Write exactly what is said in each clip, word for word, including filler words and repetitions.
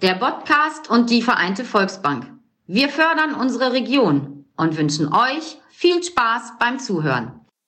der Podcast und die Vereinte Volksbank. Wir fördern unsere Region und wünschen euch viel Spaß beim Zuhören.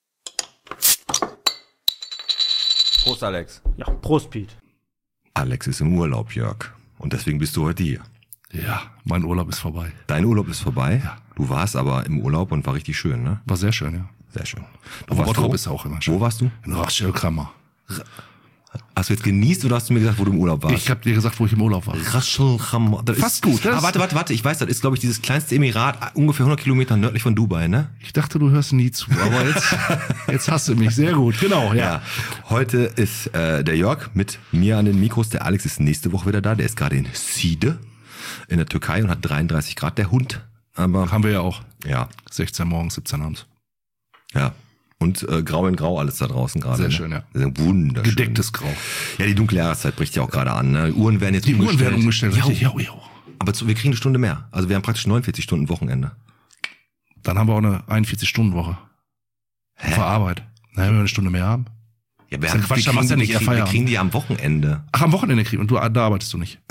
Prost, Alex. Ja, Prost, Piet. Alex ist im Urlaub, Jörg. Und deswegen bist du heute hier. Ja, mein Urlaub ist vorbei. Dein Urlaub ist vorbei? Ja. Du warst aber im Urlaub und war richtig schön, ne? War sehr schön, ja. Sehr schön. Du Aber warst Bottrop wo? ist auch immer schön. Wo warst du? In Rachel-Krammer. Hast du jetzt genießt oder hast du mir gesagt, wo du im Urlaub warst? Ich habe dir gesagt, wo ich im Urlaub war. Rachel-Krammer. Fast gut, das- Ah, warte, warte, warte. Ich weiß, das ist, glaube ich, dieses kleinste Emirat, ungefähr hundert Kilometer nördlich von Dubai, ne? Ich dachte, du hörst nie zu, aber jetzt, jetzt hast du mich. Sehr gut, genau, ja. Ja. Heute ist äh, der Jörg mit mir an den Mikros. Der Alex ist nächste Woche wieder da. Der ist gerade in Side in der Türkei und hat dreiunddreißig Grad. Der Hund. Aber Haben wir ja auch. ja, sechzehn morgens, siebzehn abends. ja. Und äh, grau in grau alles da draußen gerade. Sehr ne? schön, ja. Sehr wunderschön. Gedecktes Grau. Ja, die dunkle Jahreszeit bricht ja auch gerade an. Ne? Uhren werden jetzt Die umgestellt. Uhren werden umgestellt, Ja, richtig. Ja, ja. aber zu, wir kriegen eine Stunde mehr. Also wir haben praktisch neunundvierzig Stunden Wochenende. Dann haben wir auch eine einundvierzig-Stunden-Woche. Für Arbeit. Naja, wenn wir eine Stunde mehr haben. Ja, wir, Das ist haben, ja Quatsch, wir, da kriegen, machst du ja wir, nicht eher kriegen, wir Feierabend. kriegen die am Wochenende. Ach, am Wochenende kriegen und du, da arbeitest du nicht.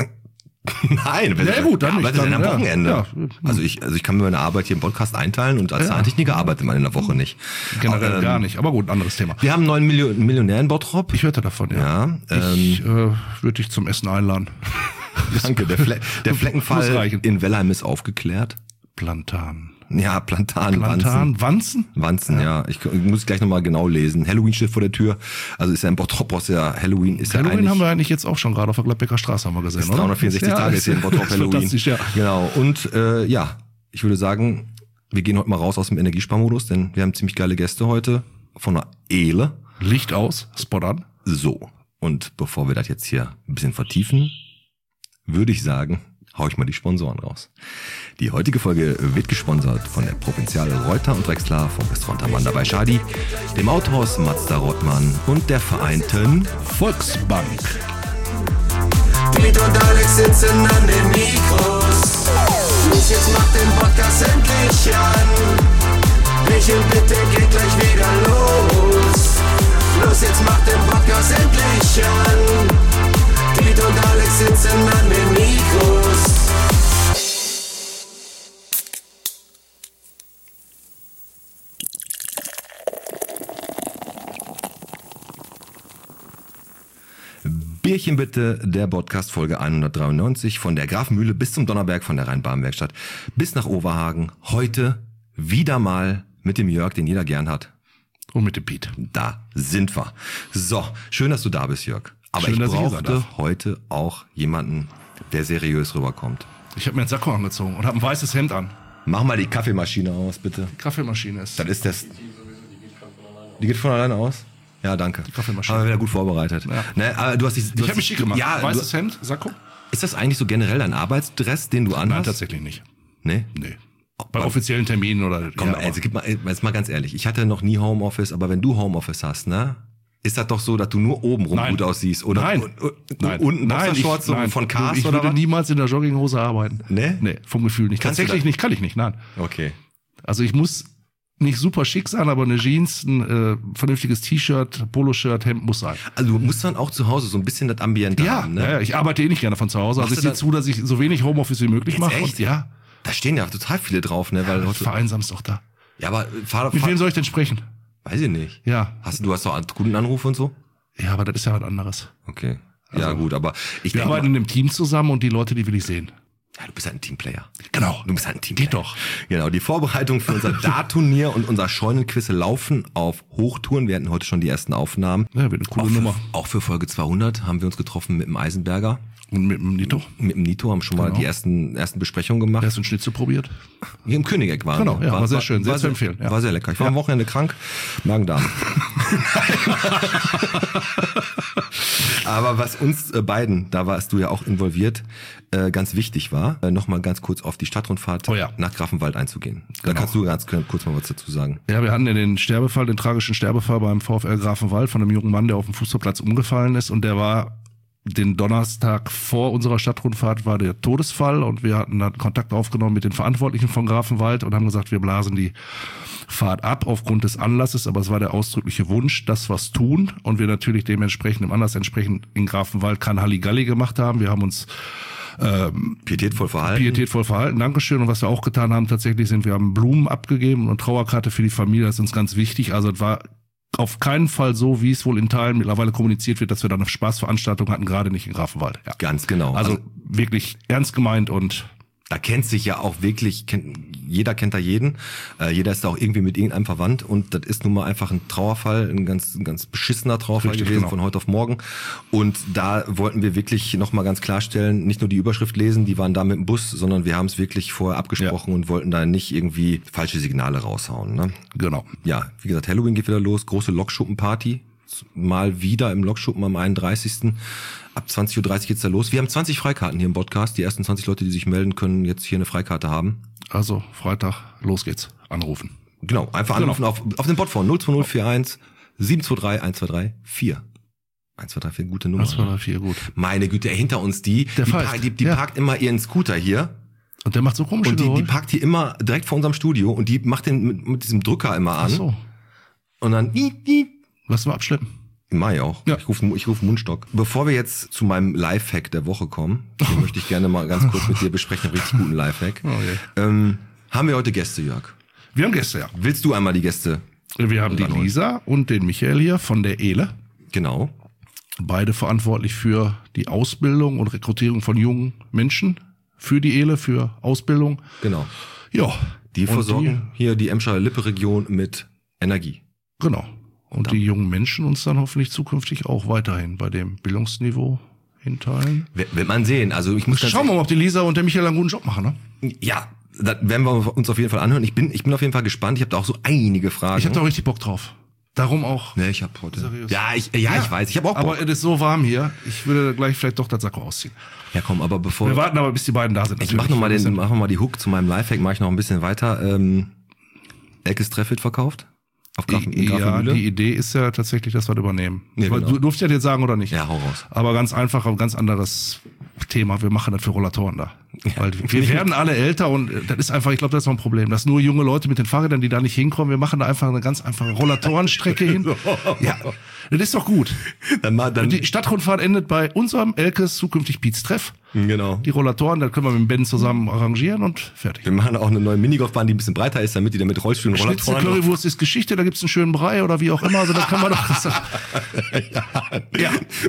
Nein, Ja, gut, dann nicht. aber dann Dann, am ja. Wochenende. Ja. Also ich, also ich kann mir meine Arbeit hier im Podcast einteilen und als Ja. Zahntechniker arbeitet man in der Woche nicht. Generell Aber, ähm, gar nicht. Aber gut, anderes Thema. Wir haben einen neuen Million, Millionär in Bottrop. Ich hörte davon, ja. Ja, ähm, Ich äh, würde dich zum Essen einladen. danke. Der, Fle der Muss Fleckenfall reichen. in Wellheim ist aufgeklärt. Plantan. Ja, Plantan, Wanzen. Plantan, Wanzen? Wanzen, ja. Ich, ich muss gleich nochmal genau lesen. Halloween steht vor der Tür. Also ist ja in Bottrop, ist ja Halloween ist ja Halloween eigentlich... haben wir eigentlich jetzt auch schon gerade auf der Gladbecker Straße haben wir gesehen, Ist oder? dreihundertvierundsechzig Ja, Tage ist hier in Bottrop ist Halloween. Fantastisch, ja. Genau. Und äh, ja, ich würde sagen, wir gehen heute mal raus aus dem Energiesparmodus, denn wir haben ziemlich geile Gäste heute von der Ehle. Licht aus, Spot an. So. Und bevor wir das jetzt hier ein bisschen vertiefen, würde ich sagen, hau ich mal die Sponsoren raus. Die heutige Folge wird gesponsert von der Provinziale Reuter und Drexler, vom Restaurant Amanda bei Schadi, dem Autohaus Mazda Rottmann und der Vereinten Volksbank. Piet und Alex sitzen an den Mikros. Los, jetzt macht den Podcast endlich an. Michel, bitte geht gleich wieder los. Los, jetzt macht den Podcast endlich an. Piet und Alex sitzen an den Mikros. Bierchen bitte, der Podcast Folge hundertdreiundneunzig von der Grafenmühle bis zum Donnerberg, von der Rhein-Baden-Werkstatt bis nach Oberhagen. Heute wieder mal mit dem Jörg, den jeder gern hat. Und mit dem Piet. Da sind wir. So, schön, dass du da bist, Jörg. Aber Schön, ich dass ich hier sein brauchte darf. heute auch jemanden, der seriös rüberkommt. Ich habe mir einen Sakko angezogen und habe ein weißes Hemd an. Mach mal die Kaffeemaschine aus, bitte. Die Kaffeemaschine ist. Das ist das. Die geht von alleine aus? Ja, danke. Die Kaffeemaschine. Haben wir wieder gut vorbereitet. Ja. Ne, aber du hast dich, du Ich hast habe mich schick gemacht. Ja, weißes du, Hemd, Sakko? ist das eigentlich so generell dein Arbeitsdress, den du Nein, anhast? tatsächlich nicht. Nee? Nee. Bei offiziellen Terminen oder. Komm, ja, also gib mal, jetzt mal ganz ehrlich. Ich hatte noch nie Homeoffice, aber wenn du Homeoffice hast, ne? Ist das doch so, dass du nur oben rum Nein. gut aussiehst? Oder Nein. und, und, Nein. unten Nein, Boxershorts ich, so nein. von Cars Ich oder würde was? niemals in der Jogginghose arbeiten. Nee? Nee, vom Gefühl nicht. Kannst du Tatsächlich das? nicht, kann ich nicht, nein. Okay. Also ich muss nicht super schick sein, aber eine Jeans, ein äh, vernünftiges T-Shirt, Poloshirt, Hemd muss sein. Also du musst dann auch zu Hause so ein bisschen das Ambiente Ja, haben, ne? ja, ja, ich arbeite eh nicht gerne von zu Hause. Machst Also ich du sehe das- zu, dass ich so wenig Homeoffice wie möglich Jetzt mache. echt? Und ja, Da stehen ja total viele drauf, ne? Weil heute, vereinsamst doch da. ja, aber fahr, Mit fahr, wem soll ich denn sprechen? weiß ich nicht. Ja, Hast du, du hast doch Kundenanrufe und so? ja, aber das ist ja was anderes. Okay. Ja, gut, aber ich Wir denke arbeiten mal, in einem Team zusammen und die Leute, die will ich sehen. ja, du bist halt ein Teamplayer. Genau. Du bist halt ein Teamplayer. Geht doch. Genau, die Vorbereitung für unser Dart-Turnier und unser Scheunenquiz laufen auf Hochtouren. Wir hatten heute schon die ersten Aufnahmen. Ja, wird eine coole auch, für, Nummer. auch für Folge zweihundert haben wir uns getroffen mit dem Eisenberger. Und mit dem Nito. Mit dem Nito haben schon mal Genau. die ersten ersten Besprechungen gemacht. Hast du einen Schnitzel probiert? Hier im Königeck waren Genau, wir. ja, war sehr schön, sehr war zu empfehlen, ja. War sehr lecker. Ich war am Wochenende krank, Magen-Darm. Aber was uns äh, beiden, da warst du ja auch involviert, äh, ganz wichtig war, äh, nochmal ganz kurz auf die Stadtrundfahrt Oh ja. nach Grafenwald einzugehen. Da Genau. kannst du ganz kurz mal was dazu sagen. Ja, wir hatten ja den Sterbefall, den tragischen Sterbefall beim VfL Grafenwald von einem jungen Mann, der auf dem Fußballplatz umgefallen ist. Und der war den Donnerstag vor unserer Stadtrundfahrt war der Todesfall. Und wir hatten dann Kontakt aufgenommen mit den Verantwortlichen von Grafenwald und haben gesagt, wir blasen die Fahrt ab aufgrund des Anlasses. Aber es war der ausdrückliche Wunsch, dass was tun. Und wir natürlich dementsprechend im Anlass entsprechend in Grafenwald kein Halligalli gemacht haben. Wir haben uns ähm, Pietätvoll verhalten. Pietätvoll verhalten, Dankeschön. Und was wir auch getan haben tatsächlich sind, wir haben Blumen abgegeben und Trauerkarte für die Familie, das ist uns ganz wichtig. Also es war auf keinen Fall so, wie es wohl in Teilen mittlerweile kommuniziert wird, dass wir da eine Spaßveranstaltung hatten, gerade nicht in Grafenwald. Ja. Ganz genau. Also, Also wirklich ernst gemeint und da kennt sich ja auch wirklich, kennt, jeder kennt da jeden, äh, jeder ist da auch irgendwie mit irgendeinem verwandt und das ist nun mal einfach ein Trauerfall, ein ganz, ein ganz beschissener Trauerfall Richtig, gewesen genau. von heute auf morgen und da wollten wir wirklich nochmal ganz klarstellen, nicht nur die Überschrift lesen, die waren da mit dem Bus, sondern wir haben es wirklich vorher abgesprochen Ja. und wollten da nicht irgendwie falsche Signale raushauen. Ne? genau. Ja, wie gesagt, Halloween geht wieder los, große Lokschuppenparty, mal wieder im Lokschuppen am einunddreißigsten Ab zwanzig Uhr dreißig geht's da los. Wir haben zwanzig Freikarten hier im Podcast. Die ersten zwanzig Leute, die sich melden, können jetzt hier eine Freikarte haben. Also Freitag, los geht's. Anrufen. Genau, einfach Genau. anrufen auf, auf den Bot von null zwei null vier eins sieben zwei drei eins zwei drei vier. eins zwei drei vier, gute Nummer. eins, zwei, drei, vier, gut. Meine Güte, hinter uns die, Der die, pfeift. pa- die, die Ja. parkt immer ihren Scooter hier. Und der macht so komische Und die, die Geräusche. parkt hier immer direkt vor unserem Studio und die macht den mit, mit diesem Drücker immer an. Ach so, Und dann, piep, piep. lassen wir abschleppen. Im Mai auch. Ja. Ich rufe ich ruf Mundstock. Bevor wir jetzt zu meinem Lifehack der Woche kommen, den möchte ich gerne mal ganz kurz mit dir besprechen, einen richtig guten Lifehack. Oh je. ähm, haben wir heute Gäste, Jörg? Wir haben Gäste, ja. Willst du einmal die Gäste? Wir haben die Ranholen. Lisa und den Michael hier von der Ele. Genau. Beide verantwortlich für die Ausbildung und Rekrutierung von jungen Menschen. Für die Ele, für Ausbildung. Genau. Ja. Die Und versorgen hier die Emscher Lippe-Region mit Energie. Die, genau. Und die jungen Menschen uns dann hoffentlich zukünftig auch weiterhin bei dem Bildungsniveau hinteilen. W- Wird man sehen. Also ich muss ganz Schauen wir mal, ob die Lisa und der Michael einen guten Job machen, ne? Ja, das werden wir uns auf jeden Fall anhören. Ich bin, ich bin auf jeden Fall gespannt. Ich habe da auch so einige Fragen. Ich habe da auch richtig Bock drauf. Darum auch. Ne, ich habe heute. Seriös. Ja, ich, ja, ich weiß. Ich habe auch Bock. Aber es ist so warm hier. Ich würde gleich vielleicht doch das Sakko ausziehen. Ja, komm, aber bevor Wir warten aber, bis die beiden da sind. ich mach noch mal den, mach noch mal die Hook zu meinem Lifehack. Mache ich noch ein bisschen weiter. Ähm, Elkes Treff wird verkauft. Auf Grafen, in Ja, Grafenmühle. die Idee ist ja tatsächlich, dass wir das übernehmen. Ja, Weil genau. Du durfst ja jetzt sagen oder nicht? Ja, hau raus. Aber ganz einfach, ein ganz anderes Thema. Wir machen das für Rollatoren da. Weil wir werden alle älter und das ist einfach, ich glaube, das ist noch ein Problem, dass nur junge Leute mit den Fahrrädern, die da nicht hinkommen, wir machen da einfach eine ganz einfache Rollatorenstrecke hin. Ja, das ist doch gut. Dann mal, dann, Die Stadtrundfahrt endet bei unserem Elkes zukünftig Pietz Treff. genau. Die Rollatoren, da können wir mit dem Ben zusammen arrangieren und fertig. Wir machen auch eine neue Minigolfbahn, die ein bisschen breiter ist, damit die dann mit Rollstühlen und Schnitzel, Rollatoren. Currywurst ist Geschichte, da gibt's einen schönen Brei oder wie auch immer, also da kann man doch. ja.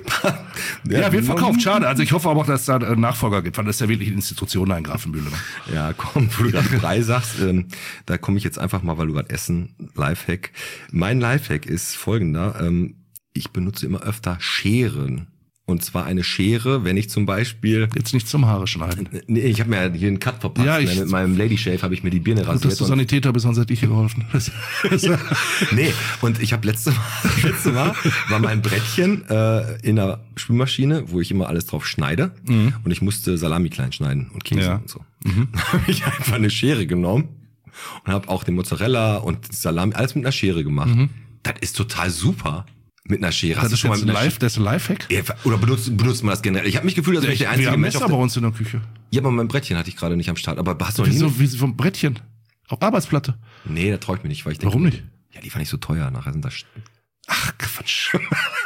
Ja, wird verkauft, schade. Also ich hoffe aber auch, dass es da einen Nachfolger gibt, weil das ist ja wirklich eine Institution da in Grafenbühle. Ne? Ja, komm, wo du gerade Brei sagst, ähm, da komme ich jetzt einfach mal, weil du gerade Essen, Lifehack. Mein Lifehack ist folgender, ähm, ich benutze immer öfter Scheren. Und zwar eine Schere, wenn ich zum Beispiel, Jetzt nicht zum Haare schneiden. nee, ich habe mir hier einen Cut verpasst, Ja, ich- ne, mit meinem Lady Shave habe ich mir die Birne Gut, dass rasiert. du und- Sanitäter bist, sonst hätte ich dir geholfen. Nee, und ich habe letzte Mal, letzte Mal war mein Brettchen äh, in der Spülmaschine, wo ich immer alles drauf schneide. Und ich musste Salami klein schneiden und Käse Ja. und so. Da habe ich einfach eine Schere genommen und habe auch den Mozzarella und die Salami alles mit einer Schere gemacht. Das ist total super. Mit einer Schere. Das ist schon jetzt ein mit einer Live, das ist ein Lifehack. Schere- Ja, oder benutzt, benutzt man das generell? Ich habe mich gefühlt, als wäre ich der Wir einzige haben Mensch Messer auf bei der... uns in der Küche. Ja, aber mein Brettchen hatte ich gerade nicht am Start. Aber hast du noch nie... Wieso, wie vom Brettchen? Auf Arbeitsplatte. Nee, da traue ich mir nicht, weil ich denke... Warum nicht? Ja, die fand ich so teuer. Nachher sind das... Ach, Quatsch.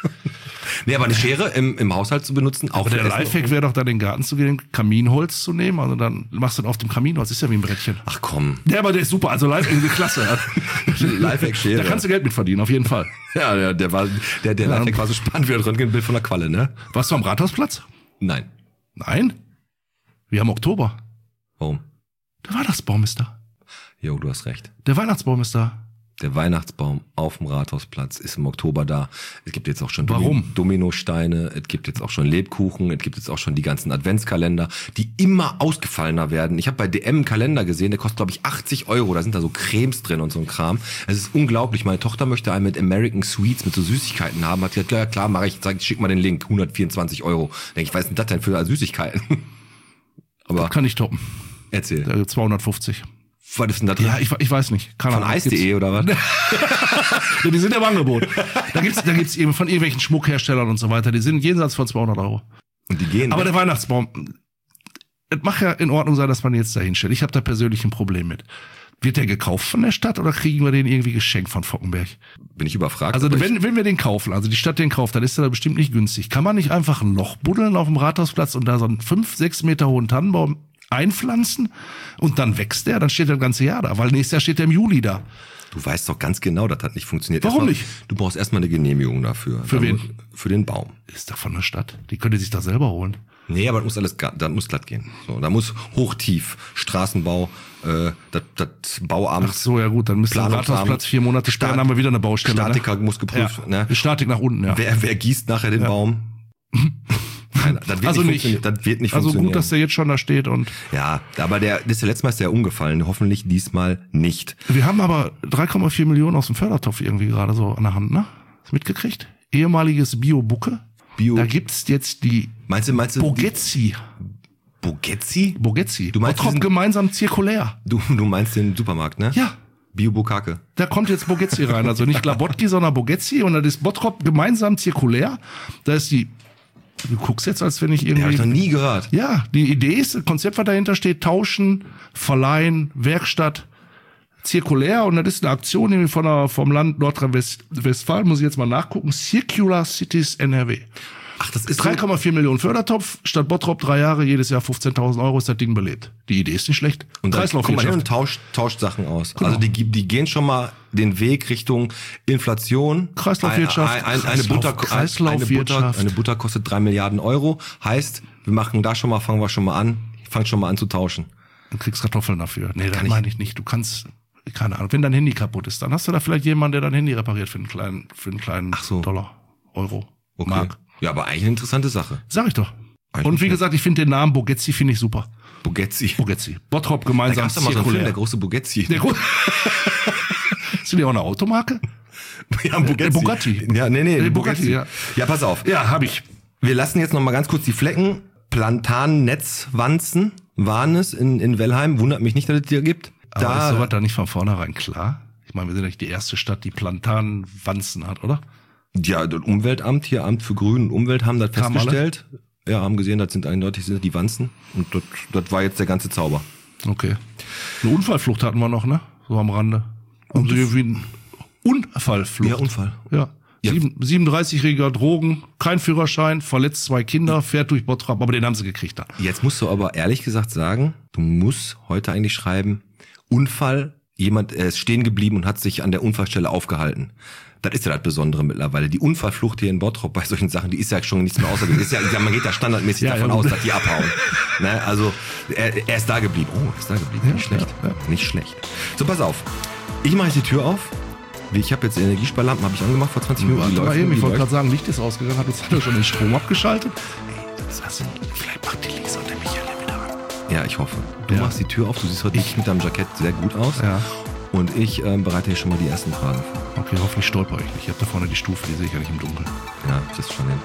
Nee, aber eine Schere im, im Haushalt zu benutzen, auch Aber der für Essen- Lifehack wäre doch dann in den Garten zu gehen, Kaminholz zu nehmen. Also dann machst du das auf dem Kaminholz. Ist ja wie ein Brettchen. Ach komm. Ja, aber der ist super. Also Lifehack, klasse. Lifehack-Schere. Da kannst du Geld mit verdienen, auf jeden Fall. Ja, der, der war, der, der Ja. Lifehack war so spannend wie das Röntgenbild von der Qualle, ne? Warst du am Rathausplatz? Nein. Nein. Wir haben Oktober. Warum? Der Weihnachtsbaum ist da. Jo, du hast recht. Der Weihnachtsbaum ist da. Der Weihnachtsbaum auf dem Rathausplatz ist im Oktober da. Es gibt jetzt auch schon Warum? Domi- Dominosteine, es gibt jetzt auch schon Lebkuchen, es gibt jetzt auch schon die ganzen Adventskalender, die immer ausgefallener werden. Ich habe bei D M einen Kalender gesehen, der kostet, glaube ich, achtzig Euro. Da sind da so Cremes drin und so ein Kram. Es ist unglaublich. Meine Tochter möchte einen mit American Sweets, mit so Süßigkeiten haben. Hat gesagt, ja klar, mache ich, sag, schick mal den Link, hundertvierundzwanzig Euro. Denk ich, was ist denn das denn für Süßigkeiten? Aber Kann ich toppen. erzähl. Da gibt's zweihundertfünfzig. Was ist denn da drin? Ja, ich, ich weiß nicht. Keine Von Ahnung. Eis.de oder was? Ja, die sind im Angebot. Da gibt's, da gibt's eben von irgendwelchen Schmuckherstellern und so weiter. Die sind jenseits von zweihundert Euro. Und die gehen. Aber der Weihnachtsbaum, es mag ja in Ordnung sein, dass man jetzt da hinstellt. Ich habe da persönlich ein Problem mit. Wird der gekauft von der Stadt oder kriegen wir den irgendwie geschenkt von Fockenberg? Bin ich überfragt? Also aber wenn, ich, wenn wir den kaufen, also die Stadt den kauft, dann ist der bestimmt nicht günstig. Kann man nicht einfach ein Loch buddeln auf dem Rathausplatz und da so einen fünf, sechs Meter hohen Tannenbaum einpflanzen und dann wächst der, dann steht der das ganze Jahr da, weil nächstes Jahr steht der im Juli da. du weißt doch ganz genau, das hat nicht funktioniert. Warum erstmal, nicht? Du brauchst erstmal eine Genehmigung dafür. Für Dann wen? mu- Für den Baum. Ist doch von der Stadt. Die könnte sich doch selber holen. Nee, aber das muss alles, ga- das muss glatt gehen. So, da muss hochtief, Straßenbau, äh, das, das Bauamt. Ach so, ja gut, dann müsste der Planungsamt, Rathausplatz vier Monate später, Stat- dann haben wir wieder eine Baustelle. Statiker ne? muss geprüft, ja. ne? Statik nach unten, ja. Wer, wer gießt nachher den Baum? Nein, das wird Also nicht, nicht. funktionieren. Das wird nicht Also funktionieren. gut, dass der jetzt schon da steht und Ja, aber der, das ist ja letztes Mal ist der umgefallen. Hoffentlich diesmal nicht. wir haben aber drei Komma vier Millionen aus dem Fördertopf irgendwie gerade so an der Hand, ne? Hast du mitgekriegt? Ehemaliges Bio-Bucke. Bio. Da gibt's jetzt die Meinst du, meinst du? Bogetzi. Bogezzi? Bogetzi. Du meinst Bottrop diesen- gemeinsam zirkulär. Du, du meinst den Supermarkt, ne? Ja. Bio-Bukake. Da kommt jetzt Bogetzi rein. Also nicht Labotki, sondern Bogetzi. Und das ist Bottrop gemeinsam zirkulär. Da ist die, du guckst jetzt, als wenn ich Den habe ich noch irgendwie, nie gehört. ja, die Idee ist, das Konzept, was dahinter steht, tauschen, verleihen, Werkstatt, zirkulär. Und das ist eine Aktion nämlich von der, vom Land Nordrhein-Westfalen, muss ich jetzt mal nachgucken, Circular Cities N R W. Ach, das ist drei Komma vier Millionen Fördertopf, statt Bottrop drei Jahre, jedes Jahr fünfzehntausend Euro ist das Ding belebt. Die Idee ist nicht schlecht. Und dann kommt man hin und Kreislaufwirtschaft. tauscht, tauscht Sachen aus. Genau. Also die, die gehen schon mal den Weg Richtung Inflation. Kreislaufwirtschaft. Ein, ein, eine, Kreislauf- Butter, eine, Butter, Kreislaufwirtschaft. eine Butter kostet drei Milliarden Euro. Heißt, wir machen da schon mal, fangen wir schon mal an. Fangen schon mal an zu tauschen. Du kriegst Kartoffeln dafür. Nee, das Kann ich- meine ich nicht. Du kannst, keine Ahnung, wenn dein Handy kaputt ist, dann hast du da vielleicht jemanden, der dein Handy repariert für einen kleinen, für einen kleinen Ach so. Dollar, Euro, Okay. Mark. Ja, aber eigentlich eine interessante Sache. Sag ich doch. Eigentlich Und wie nicht. gesagt, ich finde den Namen Bogetzi finde ich super. Bogezzi. Bogezzi. Bottrop Da gemeinsam gab's doch mal so einen Film, zirkulär. der große Bogezzi. Der Gro- Ist die auch eine Automarke? Ja, Der Bugatti. Ja, nee, nee, Der Bugatti. Bugatti, ja. ja. ja, pass auf. Ja, habe ich. Wir lassen jetzt noch mal ganz kurz die Flecken. Plantan-Netzwanzen waren es in, in Wellheim. Wundert mich nicht, dass es die gibt. Aber ist sowas da nicht von vornherein klar? Ich meine, wir sind nicht die erste Stadt, die Plantanwanzen hat, oder? Ja, das Umweltamt hier, Amt für Grün und Umwelt, haben das Kamen festgestellt. Ja, haben gesehen, das sind eindeutig sind die Wanzen. Und das, das war jetzt der ganze Zauber. Okay. Eine Unfallflucht hatten wir noch, ne? So am Rande. Haben sie irgendwie eine Unfallflucht. Ja, Unfall. Ja. Ja. Sieben- siebenunddreißigjähriger Drogen, kein Führerschein, verletzt zwei Kinder, fährt durch Bottrop, aber den haben sie gekriegt dann. Jetzt musst du aber ehrlich gesagt sagen, du musst heute eigentlich schreiben, Unfall, jemand äh, ist stehen geblieben und hat sich an der Unfallstelle aufgehalten. Das ist ja das Besondere mittlerweile. Die Unfallflucht hier in Bottrop bei solchen Sachen, die ist ja schon nichts mehr außergewöhnlich. Ist ja, man geht da standardmäßig Ja, davon ja, aus, gut. dass die abhauen. Ne? Also er, er ist da geblieben. Oh, er ist da geblieben. Nicht schlecht. ja, Nicht schlecht. So, pass auf. Ich mache jetzt die Tür auf. Ich habe jetzt Energiesparlampen, habe ich angemacht vor zwanzig Minuten. Warte Die mal leuchten, eben, ich die wollte leuchten. gerade sagen, Licht ist ausgegangen, hat uns alle schon den Strom abgeschaltet. Ey, das heißt, vielleicht macht die Lisa und der Michael ja wieder an. Ja, ich hoffe. Du Ja. machst die Tür auf. Du siehst heute nicht mit deinem Jackett sehr gut aus. Ja. Und ich ähm, bereite hier schon mal die ersten Fragen vor. Okay, hoffentlich stolper ich nicht. Ich habe da vorne die Stufe, die sehe ich ja nicht im Dunkeln. Ja, das ist schon hin.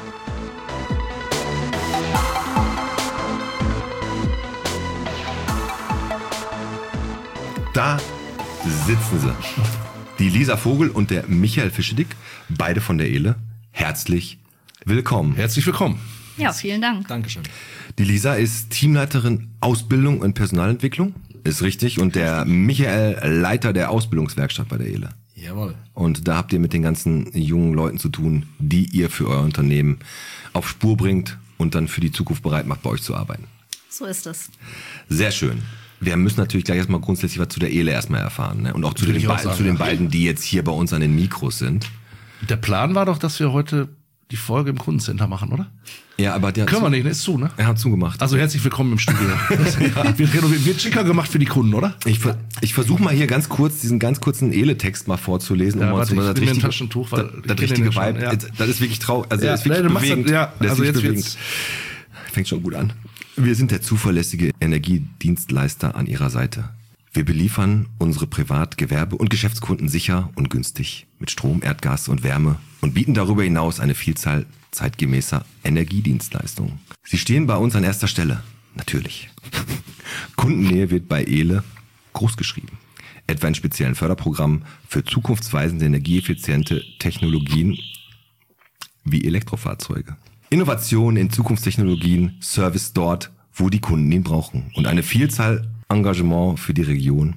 Da sitzen sie. Die Lisa Vogel und der Michael Fischedick, beide von der Ehle. Herzlich willkommen. Herzlich willkommen. Ja, vielen Dank. Dankeschön. Die Lisa ist Teamleiterin Ausbildung und Personalentwicklung. Ist richtig. Und der Michael Leiter der Ausbildungswerkstatt bei der Ehle. Jawohl. Und da habt ihr mit den ganzen jungen Leuten zu tun, die ihr für euer Unternehmen auf Spur bringt und dann für die Zukunft bereit macht, bei euch zu arbeiten. So ist es. Sehr schön. Wir müssen natürlich gleich erstmal grundsätzlich was zu der Ehle erstmal erfahren. Ne? Und auch zu Würde den, ich auch be- sagen, zu den ja. beiden, die jetzt hier bei uns an den Mikros sind. Der Plan war doch, dass wir heute die Folge im Kundencenter machen, oder? Ja, aber der Können wir nicht, ne? Ist zu, ne? Er hat zugemacht. Also herzlich willkommen im Studio. Wird renoviert, wird schicker gemacht für die Kunden, oder? Ich, ver ich versuche mal hier ganz kurz diesen ganz kurzen Ele-Text mal vorzulesen. Ja, mal warte, zu- ich das nehme mir ein richtige- Taschentuch, weil das, ich das kenne richtige den schon, Vibe. ja. Jetzt- Das ist wirklich traurig. Also Ja, das ist wirklich nee, du machst bewegend. das- ja, das ist also wirklich jetzt bewegend. wird's- Fängt schon gut an. Wir sind der zuverlässige Energiedienstleister an Ihrer Seite. Wir beliefern unsere Privat-, Gewerbe- und Geschäftskunden sicher und günstig mit Strom, Erdgas und Wärme und bieten darüber hinaus eine Vielzahl zeitgemäßer Energiedienstleistungen. Sie stehen bei uns an erster Stelle. Natürlich. Kundennähe wird bei Ehle großgeschrieben. Etwa in speziellen Förderprogrammen für zukunftsweisende energieeffiziente Technologien wie Elektrofahrzeuge. Innovation in Zukunftstechnologien, Service dort, wo die Kunden ihn brauchen. Und eine Vielzahl Engagement für die Region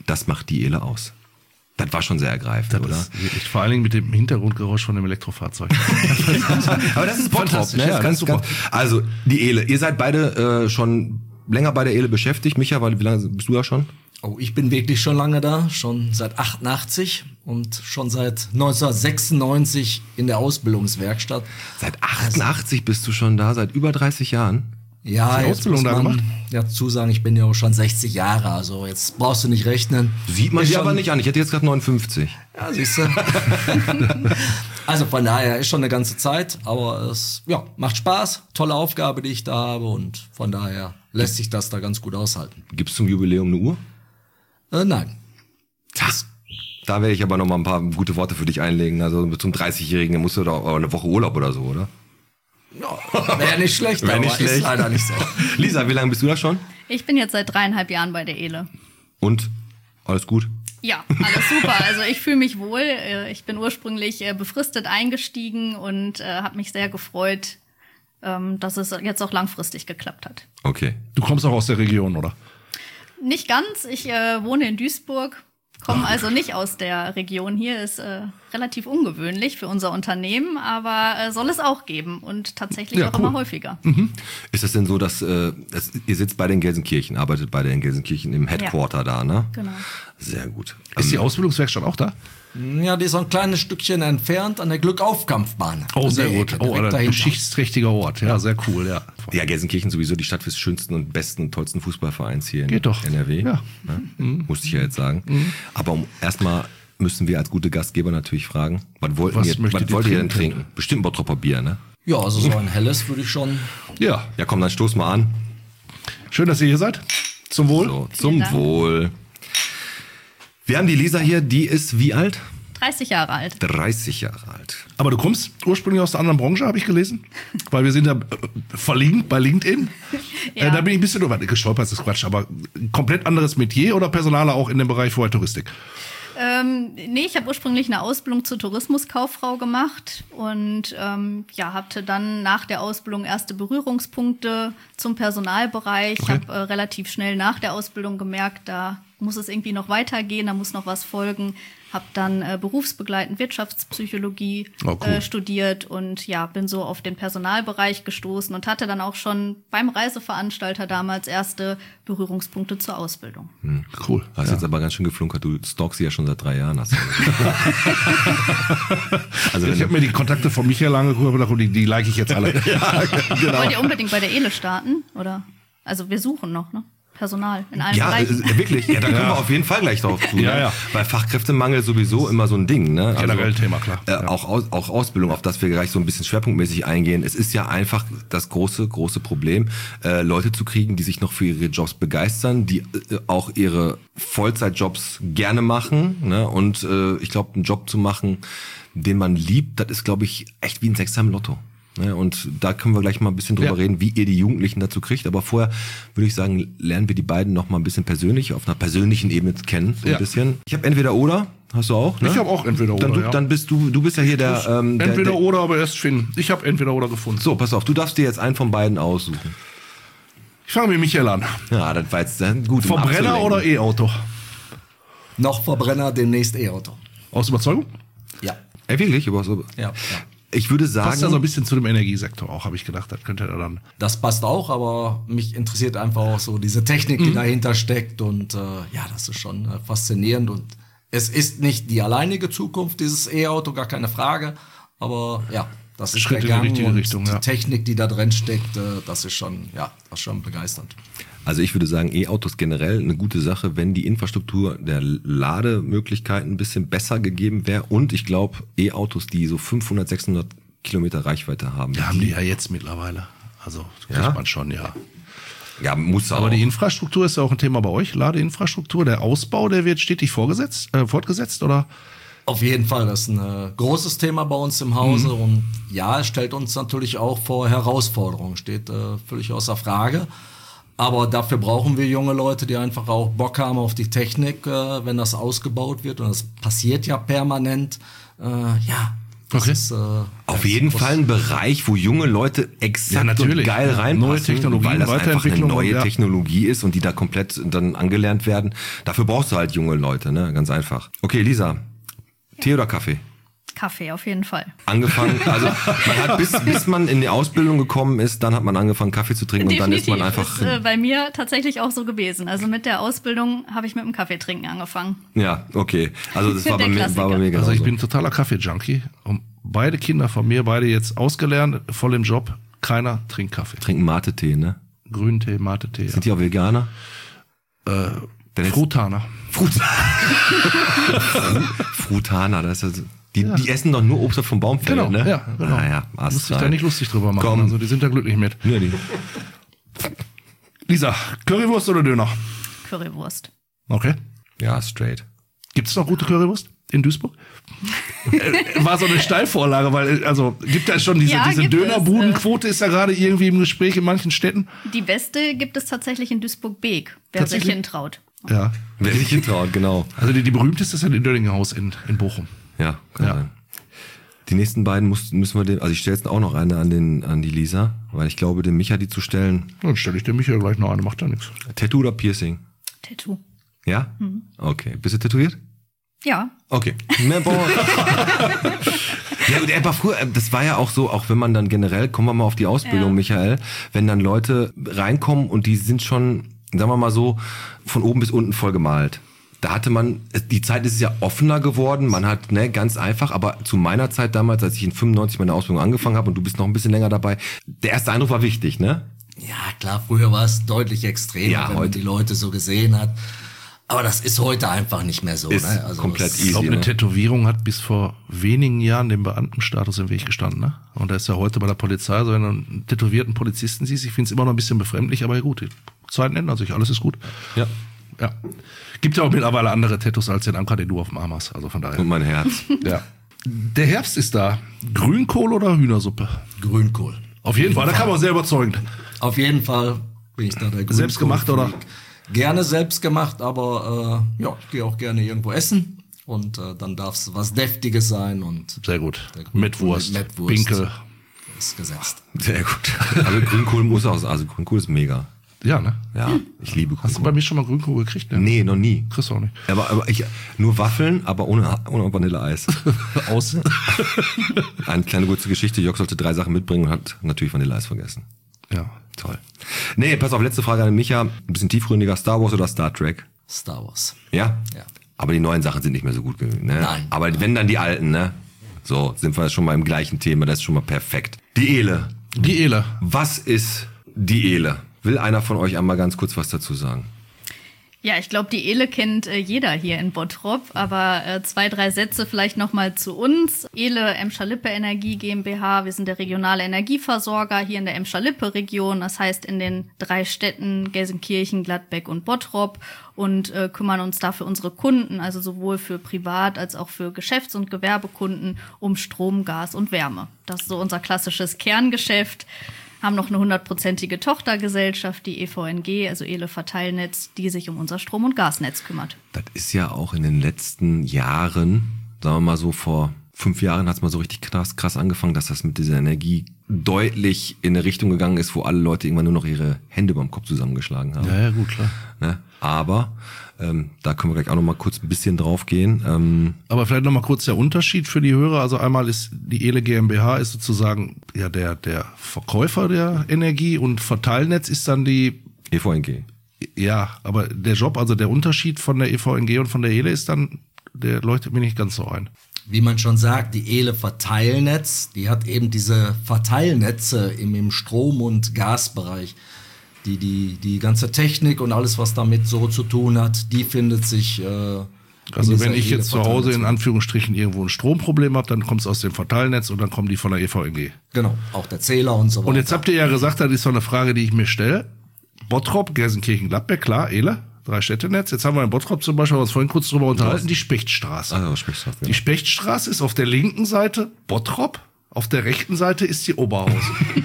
das macht die Ele aus. Das war schon sehr ergreifend, Das oder? ist wirklich, vor allen Dingen mit dem Hintergrundgeräusch von dem Elektrofahrzeug. Aber das ist Bottrop, Fantastisch, ne? ja, Das ist ganz, super. ganz, also, die Ele. Ihr seid beide äh, schon länger bei der Ele beschäftigt. Micha, wie lange bist du da schon? Oh, ich bin wirklich schon lange da, schon seit achtundachtzig und schon seit neunzehnhundertsechsundneunzig in der Ausbildungswerkstatt. Seit achtundachtzig bist du schon da, seit über dreißig Jahren. Ja, die jetzt Ausbildung muss da man gemacht? ja zusagen, ich bin ja auch schon sechzig Jahre, also jetzt brauchst du nicht rechnen. Sieht man Ist dir schon- aber nicht an. Ich hätte jetzt gerade neunundfünfzig. Ja, siehst du. Also von daher ist schon eine ganze Zeit, aber es ja, macht Spaß, tolle Aufgabe, die ich da habe und von daher lässt sich das da ganz gut aushalten. Gibt's zum Jubiläum eine Uhr? Äh, nein. Da werde ich aber noch mal ein paar gute Worte für dich einlegen. Also zum dreißigjährigen musst du doch auch eine Woche Urlaub oder so, oder? Ja, wäre nicht schlecht, Wär aber nicht schlecht. ist leider nicht so. Lisa, wie lange bist du da schon? Ich bin jetzt seit dreieinhalb Jahren bei der Ele. Und? Alles gut? Ja, alles super. Also ich fühle mich wohl. Äh, Ich bin ursprünglich äh, befristet eingestiegen und äh, habe mich sehr gefreut, ähm, dass es jetzt auch langfristig geklappt hat. Okay. Du kommst auch aus der Region, oder? Nicht ganz. Ich äh, wohne in Duisburg, komme also nicht aus der Region hier. Ist äh, relativ ungewöhnlich für unser Unternehmen, aber äh, soll es auch geben und tatsächlich Ja, auch cool. immer häufiger. Ist es denn so, dass äh, das, ihr sitzt beide in Gelsenkirchen, arbeitet beide in Gelsenkirchen im Headquarter da, ne? Genau. Sehr gut. Ist die Ausbildungswerkstatt auch da? Ja, die ist so ein kleines Stückchen entfernt an der Glückaufkampfbahn. Oh, An sehr der gut. Ecke, Oh, direkt ein dahinter. geschichtsträchtiger Ort. Ja, sehr cool, ja. Ja, Gelsenkirchen sowieso die Stadt des schönsten und besten und tollsten Fußballvereins hier in Geht doch. N R W. Ja. Ne? Musste ich ja jetzt sagen. Aber um, erstmal müssen wir als gute Gastgeber natürlich fragen, was wollten Was ihr, möchtet was ihr wollt ihr denn trinken? trinken? Bestimmt Bottropper Bier, ne? Ja, also so ein helles würde ich schon. Ja, Ja, komm, dann stoß mal an. schön, dass ihr hier seid. Zum Wohl. So, zum Dank. Wohl. Wir haben die Lisa hier, die ist wie alt? dreißig Jahre alt. dreißig Jahre alt. Aber du kommst ursprünglich aus einer anderen Branche, habe ich gelesen. Weil wir sind ja äh, verlinkt bei LinkedIn. Ja. Äh, da bin ich ein bisschen drüber gestolpert, das ist Quatsch. Aber ein komplett anderes Metier oder Personaler auch in dem Bereich vorher Touristik? Ähm, nee, ich habe ursprünglich eine Ausbildung zur Tourismuskauffrau gemacht und ähm, ja, hatte dann nach der Ausbildung erste Berührungspunkte zum Personalbereich. Ich Okay. habe äh, relativ schnell nach der Ausbildung gemerkt, da muss es irgendwie noch weitergehen, da muss noch was folgen. Habe dann äh, berufsbegleitend Wirtschaftspsychologie Oh, cool. äh, studiert und ja, bin so auf den Personalbereich gestoßen und hatte dann auch schon beim Reiseveranstalter damals erste Berührungspunkte zur Ausbildung. Cool. Hast jetzt aber ganz schön geflunkert, du stalkst sie ja schon seit drei Jahren. Hast du also wenn Ich habe mir die Kontakte von Michael angeguckt und gedacht, die, die like ich jetzt alle. genau. Wollt ihr unbedingt bei der Ele starten? Oder? Also wir suchen noch, ne? Personal in allen Ja, Bereichen. äh, wirklich. Ja, da können wir auf jeden Fall gleich drauf tun. Ja, ne? ja. Weil Fachkräftemangel sowieso immer so ein Ding. Ne? Generell Thema, klar. Äh, Ja. auch, Aus, auch Ausbildung, auf das wir gleich so ein bisschen schwerpunktmäßig eingehen. Es ist ja einfach das große, große Problem, äh, Leute zu kriegen, die sich noch für ihre Jobs begeistern, die äh, auch ihre Vollzeitjobs gerne machen. Ne? Und äh, ich glaube, einen Job zu machen, den man liebt, das ist, glaube ich, echt wie ein Sechser im Lotto. Ne, und da können wir gleich mal ein bisschen drüber Ja. reden, wie ihr die Jugendlichen dazu kriegt. Aber vorher würde ich sagen, lernen wir die beiden noch mal ein bisschen persönlich, auf einer persönlichen Ebene kennen. So ein Ja. bisschen. Ich habe entweder oder, hast du auch? Ne? Ich habe auch entweder oder. Dann, du, ja. dann bist du, du bist ja hier der, ähm, der, entweder der oder, aber erst finden. Ich habe entweder oder gefunden. So, pass auf, du darfst dir jetzt einen von beiden aussuchen. Ich fange mit Michael an. Ja, das war jetzt ein gut. Verbrenner oder E-Auto? Noch Verbrenner, demnächst E-Auto. Aus Überzeugung? Ja. Ey, wirklich? Aber so- Ja, ja. Ich würde sagen, Passt ja so ein bisschen zu dem Energiesektor auch, habe ich gedacht. Das könnte er dann. Das passt auch, aber mich interessiert einfach auch so diese Technik, die dahinter steckt. Und äh, ja, das ist schon äh, faszinierend. Und es ist nicht die alleinige Zukunft, dieses E-Auto, gar keine Frage. Aber ja, das ist Schritt der in die Gang richtige und Richtung, die ja. Technik, die da drin steckt, äh, das ist schon, ja, das ist schon begeisternd. Also ich würde sagen, E-Autos generell eine gute Sache, wenn die Infrastruktur der Lademöglichkeiten ein bisschen besser gegeben wäre. Und ich glaube, E-Autos, die so fünfhundert, sechshundert Kilometer Reichweite haben. Ja, haben die ja jetzt mittlerweile. Also, kriegt Ja? man schon, ja. Ja, muss Aber auch. die Infrastruktur ist ja auch ein Thema bei euch. Ladeinfrastruktur, der Ausbau, der wird stetig vorgesetzt, äh, fortgesetzt, oder? Auf jeden Fall, das ist ein äh, großes Thema bei uns im Hause. Und ja, es stellt uns natürlich auch vor Herausforderungen, steht äh, völlig außer Frage. Aber dafür brauchen wir junge Leute, die einfach auch Bock haben auf die Technik, äh, wenn das ausgebaut wird. Und das passiert ja permanent. Äh, ja, Das Okay. ist, äh, Auf jeden Fall ein Bereich, wo junge Leute exakt Ja, und natürlich. geil Ja, reinpassen, neue Technologien, weil das einfach eine Weiterentwicklung neue und ja. Technologie ist und die da komplett dann angelernt werden. Dafür brauchst du halt junge Leute, ne? Ganz einfach. Okay, Lisa, Tee oder Kaffee? Kaffee auf jeden Fall. Angefangen, also man hat bis, bis man in die Ausbildung gekommen ist, dann hat man angefangen Kaffee zu trinken und dann ist man einfach, ist äh, bei mir tatsächlich auch so gewesen. Also mit der Ausbildung habe ich mit dem Kaffeetrinken angefangen. ja, okay. Also das war bei Der mir, war bei mir genauso. Also ich bin ein totaler Kaffee-Junkie. Und beide Kinder von mir, beide jetzt ausgelernt, voll im Job. Keiner trinkt Kaffee. Trinken Mate-Tee, ne? Grüntee, Mate-Tee. Ja. Sind die auch Veganer? Äh, Denn jetzt- Frutaner. Frut Frutaner, das ist also, die, die essen doch nur Obst vom Baum fällt, Genau, ne? ja, genau. Ah, ja, Muss sich astral. da nicht lustig drüber machen. Komm. Also die sind da glücklich mit. Ja, die. Lisa, Currywurst oder Döner? Currywurst. Okay. Ja, straight. Gibt es noch gute Currywurst in Duisburg? Äh, War so eine Steilvorlage, weil, also, gibt ja schon diese, Ja, diese gibt es, Dönerbudenquote, ist ja gerade irgendwie im Gespräch in manchen Städten. Die beste gibt es tatsächlich in Duisburg-Beek, wer sich Tatsächlich? hintraut. Ja. Wer sich hintraut, genau. Also die, die berühmteste ist ja die Döllinghaus in, in Bochum. Ja, kann Ja. sein. Die nächsten beiden muss, müssen wir den, also ich stelle jetzt auch noch eine an den, an die Lisa, weil ich glaube, dem Micha die zu stellen. Dann stelle ich dem Michael gleich noch eine, macht ja nichts. Tattoo oder Piercing? Tattoo. Ja? Okay. Bist du tätowiert? Ja. Okay. Mehr Bauer. Ja, und aber früher, das war ja auch so, auch wenn man dann generell, kommen wir mal auf die Ausbildung, Ja. Michael, wenn dann Leute reinkommen und die sind schon, sagen wir mal so, von oben bis unten voll gemalt. Da hatte man, die Zeit ist ja offener geworden, man hat, ne, ganz einfach, aber zu meiner Zeit damals, als ich in fünfundneunzig meine Ausbildung angefangen habe und du bist noch ein bisschen länger dabei, der erste Eindruck war wichtig, ne? Ja, klar, früher war es deutlich extremer, Ja, wenn man heute- die Leute so gesehen hat. Aber das ist heute einfach nicht mehr so. Ist ne? Also komplett es- easy. Ich glaube, eine ne? Tätowierung hat bis vor wenigen Jahren dem Beamtenstatus im Weg gestanden. Ne? Und da ist ja heute bei der Polizei, so wenn du einen tätowierten Polizisten siehst, ich finde es immer noch ein bisschen befremdlich, aber gut, die Zeiten ändern sich, alles ist gut. Ja. Ja. Gibt ja auch mittlerweile andere Tattoos als den Anker, den du auf dem Arm hast. Also von daher. Und mein Herz. Ja. Der Herbst ist da. Grünkohl oder Hühnersuppe? Grünkohl. Auf jeden Fall, da kann man sehr überzeugend. Auf jeden Fall bin ich da der Selbst gemacht, oder? Gerne selbst gemacht, aber äh, ja, ich gehe auch gerne irgendwo essen. Und äh, dann darf es was Deftiges sein und Sehr gut. Der Grünkohl Mit Wurst, mit Wurst. Pinkel. ist gesetzt. Sehr gut. Also Grünkohl muss auch, also Grünkohl ist mega. Ja, ne? Ja, ich liebe Hast du Grünkohl. bei mir schon mal Grünkohl gekriegt? Ne? Nee, noch nie. Kriegst du auch nicht. Aber, aber ich, nur Waffeln, aber ohne, ohne Vanilleeis. Aus. Eine kleine kurze Geschichte. Jörg sollte drei Sachen mitbringen und hat natürlich Vanilleeis vergessen. Ja. Toll. Nee, pass auf, letzte Frage an Micha. Ein bisschen tiefgründiger, Star Wars oder Star Trek? Star Wars. Ja? Ja. Aber die neuen Sachen sind nicht mehr so gut gewesen, ne? Nein. Aber wenn dann die alten, ne? So, sind wir schon mal im gleichen Thema, das ist schon mal perfekt. Die Ele. Die Ele. Was ist die Ele? Will einer von euch einmal ganz kurz was dazu sagen? Ja, ich glaube, die Ele kennt äh, jeder hier in Bottrop, aber äh, zwei, drei Sätze vielleicht nochmal zu uns. Ele Emscher-Lippe Energie GmbH, wir sind der regionale Energieversorger hier in der Emscher-Lippe-Region, das heißt in den drei Städten Gelsenkirchen, Gladbeck und Bottrop und äh, kümmern uns da für unsere Kunden, also sowohl für Privat- als auch für Geschäfts- und Gewerbekunden um Strom, Gas und Wärme. Das ist so unser klassisches Kerngeschäft. Haben noch eine hundertprozentige Tochtergesellschaft, die E V N G, also Ele Verteilnetz, die sich um unser Strom- und Gasnetz kümmert. Das ist ja auch in den letzten Jahren, sagen wir mal so vor fünf Jahren hat es mal so richtig krass, krass angefangen, dass das mit dieser Energie deutlich in eine Richtung gegangen ist, wo alle Leute irgendwann nur noch ihre Hände beim Kopf zusammengeschlagen haben. Ja, ja, gut, klar. Ne? Aber ähm, da können wir gleich auch noch mal kurz ein bisschen drauf gehen. Ähm, Aber vielleicht noch mal kurz der Unterschied für die Hörer. Also einmal ist die Ele GmbH ist sozusagen ja der der Verkäufer der Energie und Verteilnetz ist dann die, E V N G. ja, aber der Job, also der Unterschied von der E V N G und von der Ele ist dann, der leuchtet mir nicht ganz so ein. Wie man schon sagt, die Ele Verteilnetz, die hat eben diese Verteilnetze im, im Strom- und Gasbereich. Die, die, die ganze Technik und alles, was damit so zu tun hat, die findet sich. Äh, in Also dieser wenn ich Ele jetzt zu Hause in Verteilnetz. Anführungsstrichen irgendwo ein Stromproblem habe, dann kommt es aus dem Verteilnetz und dann kommen die von der E V N G. Genau, auch der Zähler und so weiter. Und jetzt habt ihr ja gesagt, das ist so eine Frage, die ich mir stelle. Bottrop, Gelsenkirchen, Gladbeck, klar, Ele, drei Städtenetz. Jetzt haben wir in Bottrop zum Beispiel, wir uns vorhin kurz drüber unterhalten, die Spechtstraße. Also sprichst du. Die Spechtstraße ist auf der linken Seite Bottrop, auf der rechten Seite ist die Oberhausen.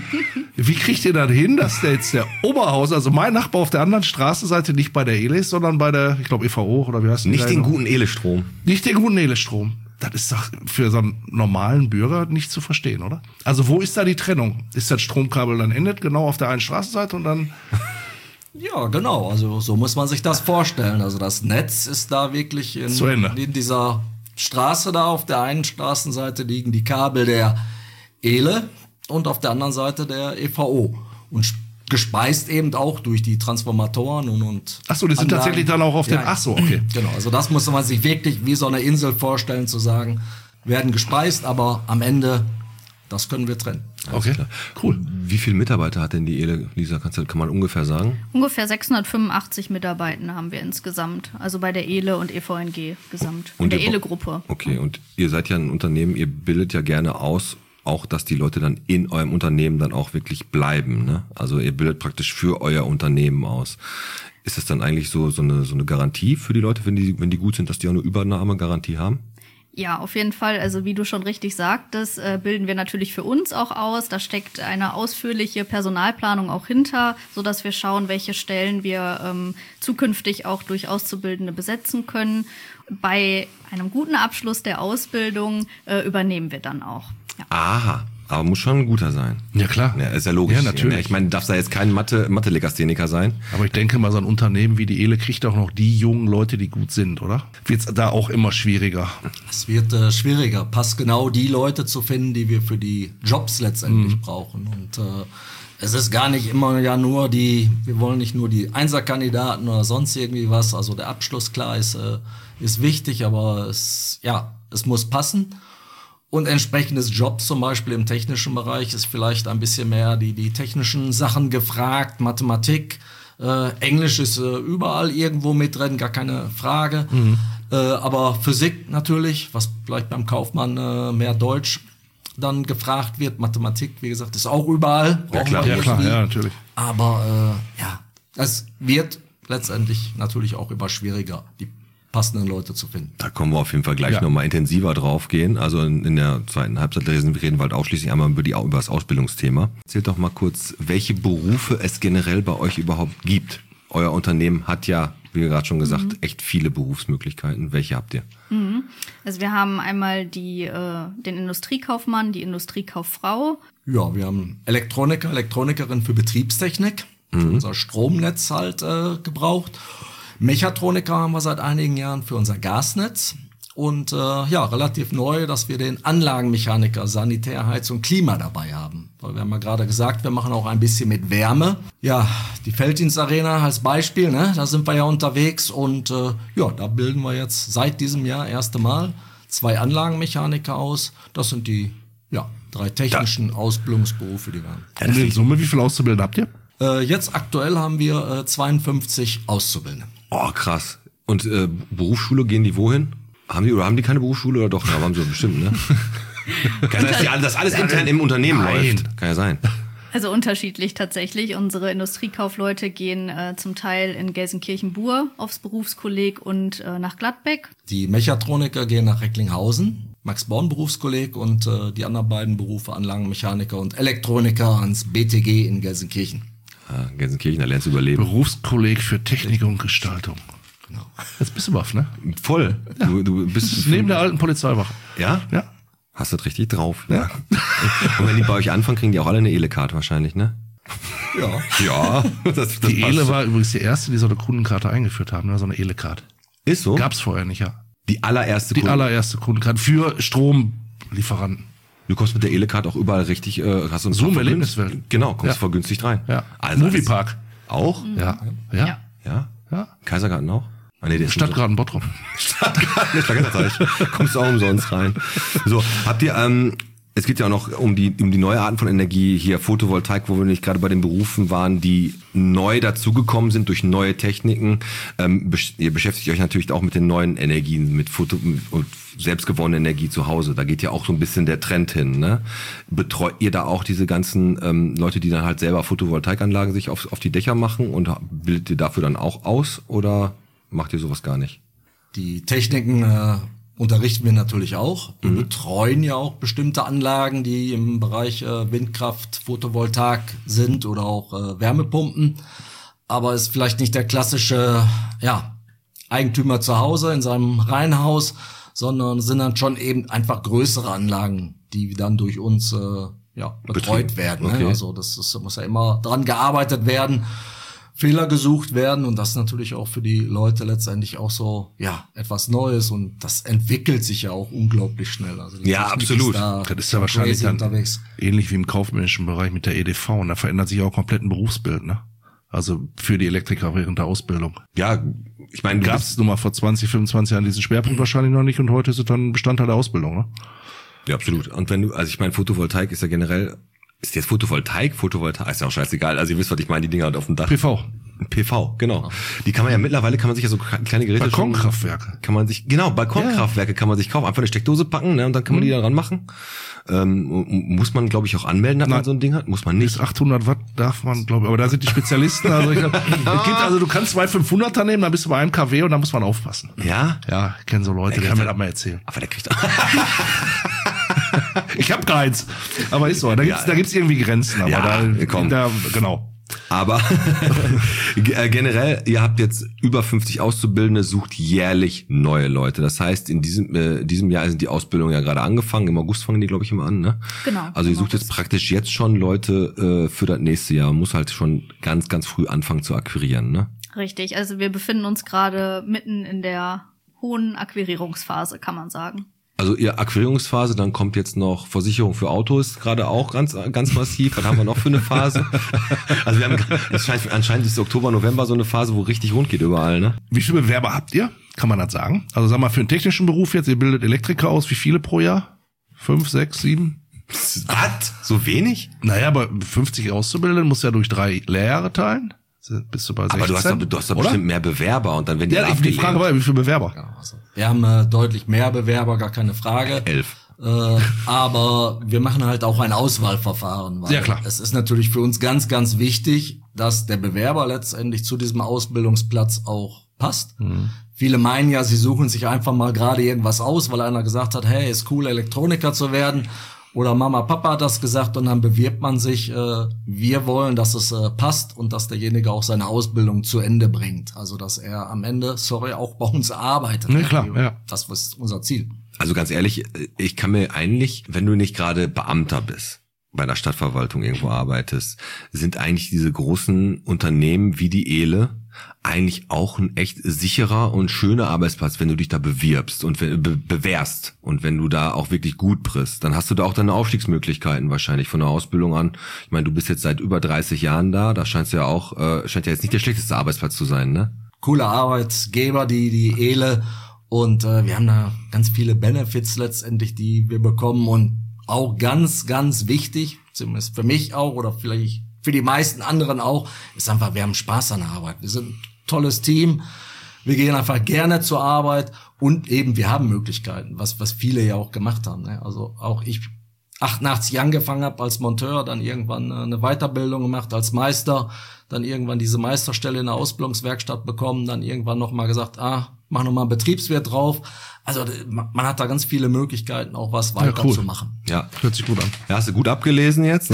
Wie kriegt ihr dann hin, dass der jetzt der Oberhausen, also mein Nachbar auf der anderen Straßenseite nicht bei der Ele ist, sondern bei der, ich glaube E V O oder wie heißt die? Nicht da den noch? guten Ele-Strom. Nicht den guten Ele-Strom. das ist doch für so einen normalen Bürger nicht zu verstehen, oder? Also wo ist da die Trennung? Ist das Stromkabel dann endet genau auf der einen Straßenseite und dann... Ja, genau. Also so muss man sich das vorstellen. Also das Netz ist da wirklich in, Zu Ende. in dieser Straße da. Auf der einen Straßenseite liegen die Kabel der E L E und auf der anderen Seite der E V O. Und gespeist eben auch durch die Transformatoren und, und Ach so, die sind Anlagen. tatsächlich dann auch auf den... Ja, Ach so, okay. Genau, also das muss man sich wirklich wie so eine Insel vorstellen, zu sagen, werden gespeist, aber am Ende, das können wir trennen. Okay, cool. Wie viele Mitarbeiter hat denn die E L E, Lisa? Kannst du, kann man ungefähr sagen? Ungefähr sechshundertfünfundachtzig Mitarbeitende haben wir insgesamt. Also bei der E L E und E V N G gesamt. Und In der ihr E L ba- E-Gruppe. Okay, und ihr seid ja ein Unternehmen, ihr bildet ja gerne aus, auch dass die Leute dann in eurem Unternehmen dann auch wirklich bleiben, ne? Also ihr bildet praktisch für euer Unternehmen aus. Ist das dann eigentlich so so eine so eine Garantie für die Leute, wenn die wenn die gut sind, dass die auch eine Übernahmegarantie haben? Ja, auf jeden Fall. Also wie du schon richtig sagtest, äh, bilden wir natürlich für uns auch aus. Da steckt eine ausführliche Personalplanung auch hinter, sodass wir schauen, welche Stellen wir ähm, zukünftig auch durch Auszubildende besetzen können. Bei einem guten Abschluss der Ausbildung äh, übernehmen wir dann auch. Ja. Aha, aber muss schon ein guter sein. Ja, klar. Ja, ist ja logisch. Ja, natürlich. Ich meine, darf da jetzt kein Mathe Mathe-Legastheniker sein? Aber ich denke mal, so ein Unternehmen wie die E L E kriegt auch noch die jungen Leute, die gut sind, oder? Wird's da auch immer schwieriger? Es wird äh, schwieriger, passt genau die Leute zu finden, die wir für die Jobs letztendlich mhm. brauchen. Und äh, es ist gar nicht immer ja nur die, wir wollen nicht nur die Einserkandidaten oder sonst irgendwie was. Also der Abschluss, klar, ist, äh, ist wichtig, aber es, ja, es muss passen. Und entsprechendes Jobs, zum Beispiel im technischen Bereich, ist vielleicht ein bisschen mehr die, die technischen Sachen gefragt, Mathematik, äh, Englisch ist äh, überall irgendwo mit drin, gar keine Frage. Mhm. Äh, aber Physik natürlich, was vielleicht beim Kaufmann äh, mehr Deutsch dann gefragt wird, Mathematik, wie gesagt, ist auch überall. Ja klar, Ja klar, ja natürlich. Aber äh, ja, es wird letztendlich natürlich auch immer schwieriger, die passenden Leute zu finden. Da kommen wir auf jeden Fall gleich Ja. nochmal intensiver drauf gehen. Also in, in der zweiten Halbzeit reden wir halt ausschließlich einmal über, die, über das Ausbildungsthema. Erzählt doch mal kurz, welche Berufe es generell bei euch überhaupt gibt. Euer Unternehmen hat ja, wie gerade schon gesagt, mhm. echt viele Berufsmöglichkeiten. Welche habt ihr? Mhm. Also wir haben einmal die, äh, den Industriekaufmann, die Industriekauffrau. Ja, wir haben Elektroniker, Elektronikerin für Betriebstechnik, für unser Stromnetz halt äh, gebraucht. Mechatroniker haben wir seit einigen Jahren für unser Gasnetz. Und äh, ja, relativ neu, dass wir den Anlagenmechaniker, Sanitär, Heizung, Klima dabei haben. Weil wir haben ja gerade gesagt, wir machen auch ein bisschen mit Wärme. Ja, die Felddienstarena als Beispiel, ne? Da sind wir ja unterwegs. Und äh, ja, da bilden wir jetzt seit diesem Jahr erste Mal zwei Anlagenmechaniker aus. Das sind die ja, drei technischen da. Ausbildungsberufe, die wir haben. Ja, Und in Summe, wie viele Auszubildende habt ihr? Äh, jetzt aktuell haben wir äh, zweiundfünfzig Auszubildende. Oh, krass. Und äh, Berufsschule, gehen die wohin? Haben die oder haben die keine Berufsschule oder doch? Ja, haben sie bestimmt, ne? Kann das, dass das alles intern im Unternehmen Nein. läuft? Kann ja sein. Also unterschiedlich tatsächlich. Unsere Industriekaufleute gehen äh, zum Teil in Gelsenkirchen-Bur aufs Berufskolleg und äh, nach Gladbeck. Die Mechatroniker gehen nach Recklinghausen, Max-Born-Berufskolleg, und äh, die anderen beiden Berufe, Anlagenmechaniker und Elektroniker, ans B T G in Gelsenkirchen. Ah, Gelsenkirchen, da lernst du überleben. Berufskolleg für Technik und Gestaltung. Genau. Jetzt bist du baff, ne? Voll. Du, du bist Neben der alten Polizeiwache. Ja? Ja. Hast du das richtig drauf. Ja. Und wenn die bei euch anfangen, kriegen die auch alle eine E L E-Karte wahrscheinlich, ne? Ja. Ja. Das, das Die E L E passt. war übrigens die erste, die so eine Kundenkarte eingeführt haben, ne? So eine E L E-Karte. Ist so? Gab's vorher nicht, ja. Die allererste Die Kunde- allererste Kundenkarte für Stromlieferanten. Du kommst mit der E L E-Karte auch überall richtig, äh, hast du einen So im vergünst- Erlebniswelt. Genau, kommst Ja. vergünstigt rein. Ja. Also Moviepark. Auch? Ja. Ja. Ja. Ja. Ja. Kaisergarten auch? Ah, nee, der ist Stadtgarten Bottrop. Stadtgarten, Stadtgarten, kommst du auch umsonst rein. So, habt ihr, ähm, es geht ja auch noch um die, um die neue Arten von Energie, hier Photovoltaik, wo wir nicht gerade bei den Berufen waren, die neu dazugekommen sind durch neue Techniken. Ähm, besch- ihr beschäftigt euch natürlich auch mit den neuen Energien, mit Foto und selbstgewonnene Energie zu Hause. Da geht ja auch so ein bisschen der Trend hin, ne? Betreut ihr da auch diese ganzen ähm, Leute, die dann halt selber Photovoltaikanlagen sich auf, auf die Dächer machen, und bildet ihr dafür dann auch aus, oder macht ihr sowas gar nicht? Die Techniken äh, unterrichten wir natürlich auch. Wir mhm. betreuen ja auch bestimmte Anlagen, die im Bereich äh, Windkraft, Photovoltaik sind oder auch äh, Wärmepumpen. Aber ist vielleicht nicht der klassische ja, Eigentümer zu Hause in seinem Reihenhaus, sondern sind dann schon eben einfach größere Anlagen, die dann durch uns äh, ja, betreut Betrieben. werden. Okay. Ne? Also das ist, muss ja immer dran gearbeitet werden, Fehler gesucht werden und das ist natürlich auch für die Leute letztendlich auch so ja etwas Neues und das entwickelt sich ja auch unglaublich schnell. Also die Ja, Technik absolut. Ist da Das ist ja wahrscheinlich crazy dann unterwegs. ähnlich wie im kaufmännischen Bereich mit der E D V. Und da verändert sich auch komplett ein Berufsbild, ne? Also für die Elektriker während der Ausbildung. Ja, ich meine, du Gab bist- es nun mal vor zwanzig, fünfundzwanzig Jahren diesen Schwerpunkt wahrscheinlich noch nicht und heute ist es dann Bestandteil der Ausbildung, ne? Ja, absolut. Und wenn du, also ich meine, Photovoltaik ist ja generell, ist jetzt Photovoltaik, Photovoltaik, ist ja auch scheißegal. Also ihr wisst, was ich meine, die Dinger halt auf dem Dach. P V. P V, genau. Die kann man ja mittlerweile, kann man sich ja so kleine Geräte schon- Balkonkraftwerke. Kann man sich, genau, Balkonkraftwerke kann man sich kaufen. Einfach eine Steckdose packen, ne, und dann kann man die da dran machen. Ähm, m- muss man, glaube ich, auch anmelden, dass man Nein. so ein Ding hat? Muss man nicht. Bis achthundert Watt darf man, glaube ich, aber da sind die Spezialisten. Also, ich glaub, es gibt, also du kannst zwei fünfhunderter nehmen, dann bist du bei einem KW und dann muss man aufpassen. Ja? Ja, ich kenne so Leute, die haben mir das mal erzählt. Aber der kriegt Ich habe keins, aber ist so. Da gibt's, Ja. da gibt's irgendwie Grenzen. Aber Ja, da, komm. da, genau. Aber äh, generell, ihr habt jetzt über fünfzig Auszubildende, sucht jährlich neue Leute. Das heißt, in diesem äh, diesem Jahr sind die Ausbildungen ja gerade angefangen. Im August fangen die, glaube ich, immer an, ne? Genau, Also ihr im sucht jetzt August. praktisch jetzt schon Leute äh, für das nächste Jahr. Muss halt schon ganz, ganz früh anfangen zu akquirieren, ne? Richtig, also wir befinden uns gerade mitten in der hohen Akquirierungsphase, kann man sagen. Also ihr Akquirierungsphase, dann kommt jetzt noch Versicherung für Autos, gerade auch ganz ganz massiv. Was haben wir noch für eine Phase? Also wir haben, das scheint, anscheinend ist Oktober, November so eine Phase, wo richtig rund geht überall, ne? Wie viele Bewerber habt ihr? Kann man das sagen? Also sag mal, für einen technischen Beruf jetzt, ihr bildet Elektriker aus, wie viele pro Jahr? Fünf, sechs, sieben? Was? So wenig? Naja, aber fünfzig Auszubildende muss ja durch drei Lehrjahre teilen. Bist du bei sechzehn? Aber du hast doch, du hast doch oder? bestimmt mehr Bewerber und dann werden die Ja, alle ich- die abgelehnt. Frage war, wie viele Bewerber? Ja, also wir haben äh, deutlich mehr Bewerber, gar keine Frage. Elf. Äh, aber wir machen halt auch ein Auswahlverfahren. Weil Ja, klar. Es ist natürlich für uns ganz, ganz wichtig, dass der Bewerber letztendlich zu diesem Ausbildungsplatz auch passt. Mhm. Viele meinen ja, sie suchen sich einfach mal gerade irgendwas aus, weil einer gesagt hat, hey, ist cool, Elektroniker zu werden. Oder Mama, Papa hat das gesagt und dann bewirbt man sich. Äh, wir wollen, dass es äh, passt und dass derjenige auch seine Ausbildung zu Ende bringt. Also, dass er am Ende, sorry, auch bei uns arbeitet. Ja, klar, ja. Das ist unser Ziel. Also ganz ehrlich, ich kann mir eigentlich, wenn du nicht gerade Beamter bist, bei der Stadtverwaltung irgendwo arbeitest, sind eigentlich diese großen Unternehmen wie die Ehle eigentlich auch ein echt sicherer und schöner Arbeitsplatz, wenn du dich da bewirbst und be bewehrst und wenn du da auch wirklich gut bist, dann hast du da auch deine Aufstiegsmöglichkeiten wahrscheinlich von der Ausbildung an. Ich meine, du bist jetzt seit über dreißig Jahren da, da scheinst du ja auch, äh, scheint ja jetzt nicht der schlechteste Arbeitsplatz zu sein, ne? Coole Arbeitgeber, die die Ehle und äh, wir haben da ganz viele Benefits letztendlich, die wir bekommen und auch ganz, ganz wichtig, zumindest für mich auch oder vielleicht für die meisten anderen auch, ist einfach, wir haben Spaß an der Arbeit. Wir sind ein tolles Team, wir gehen einfach gerne zur Arbeit und eben wir haben Möglichkeiten, was was viele ja auch gemacht haben. Ne? Also auch ich achtundachtzig angefangen habe als Monteur, dann irgendwann eine Weiterbildung gemacht als Meister, dann irgendwann diese Meisterstelle in der Ausbildungswerkstatt bekommen, dann irgendwann nochmal gesagt, ah, mach nochmal einen Betriebswirt drauf. Also man hat da ganz viele Möglichkeiten, auch was weiter Ja, cool. zu machen. Ja. Hört sich gut an. Ja, hast du gut abgelesen jetzt?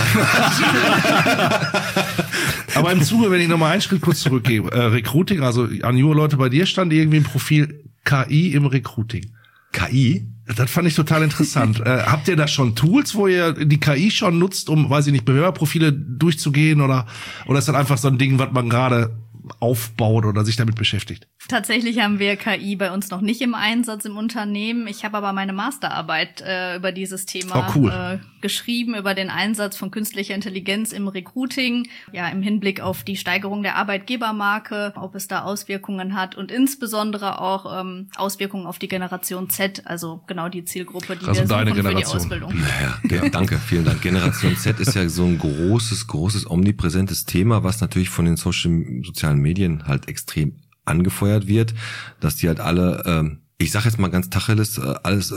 Aber im Zuge, wenn ich nochmal einen Schritt kurz zurückgehe, äh, Recruiting, also an junge Leute bei dir stand irgendwie ein Profil K I im Recruiting. K I? Das fand ich total interessant. äh, habt ihr da schon Tools, wo ihr die K I schon nutzt, um, weiß ich nicht, Bewerberprofile durchzugehen oder, oder ist das einfach so ein Ding, was man gerade aufbaut oder sich damit beschäftigt? Tatsächlich haben wir K I bei uns noch nicht im Einsatz im Unternehmen. Ich habe aber meine Masterarbeit äh, über dieses Thema Oh, cool. äh, geschrieben, über den Einsatz von künstlicher Intelligenz im Recruiting, ja im Hinblick auf die Steigerung der Arbeitgebermarke, ob es da Auswirkungen hat und insbesondere auch ähm, Auswirkungen auf die Generation Z, also genau die Zielgruppe, die Also wir deine suchen für die Generation. Ausbildung. Naja, ja, danke, vielen Dank. Generation Z ist ja so ein großes, großes, omnipräsentes Thema, was natürlich von den Social, sozialen Medien halt extrem angefeuert wird, dass die halt alle, ähm, ich sag jetzt mal ganz tacheles, äh, alles äh,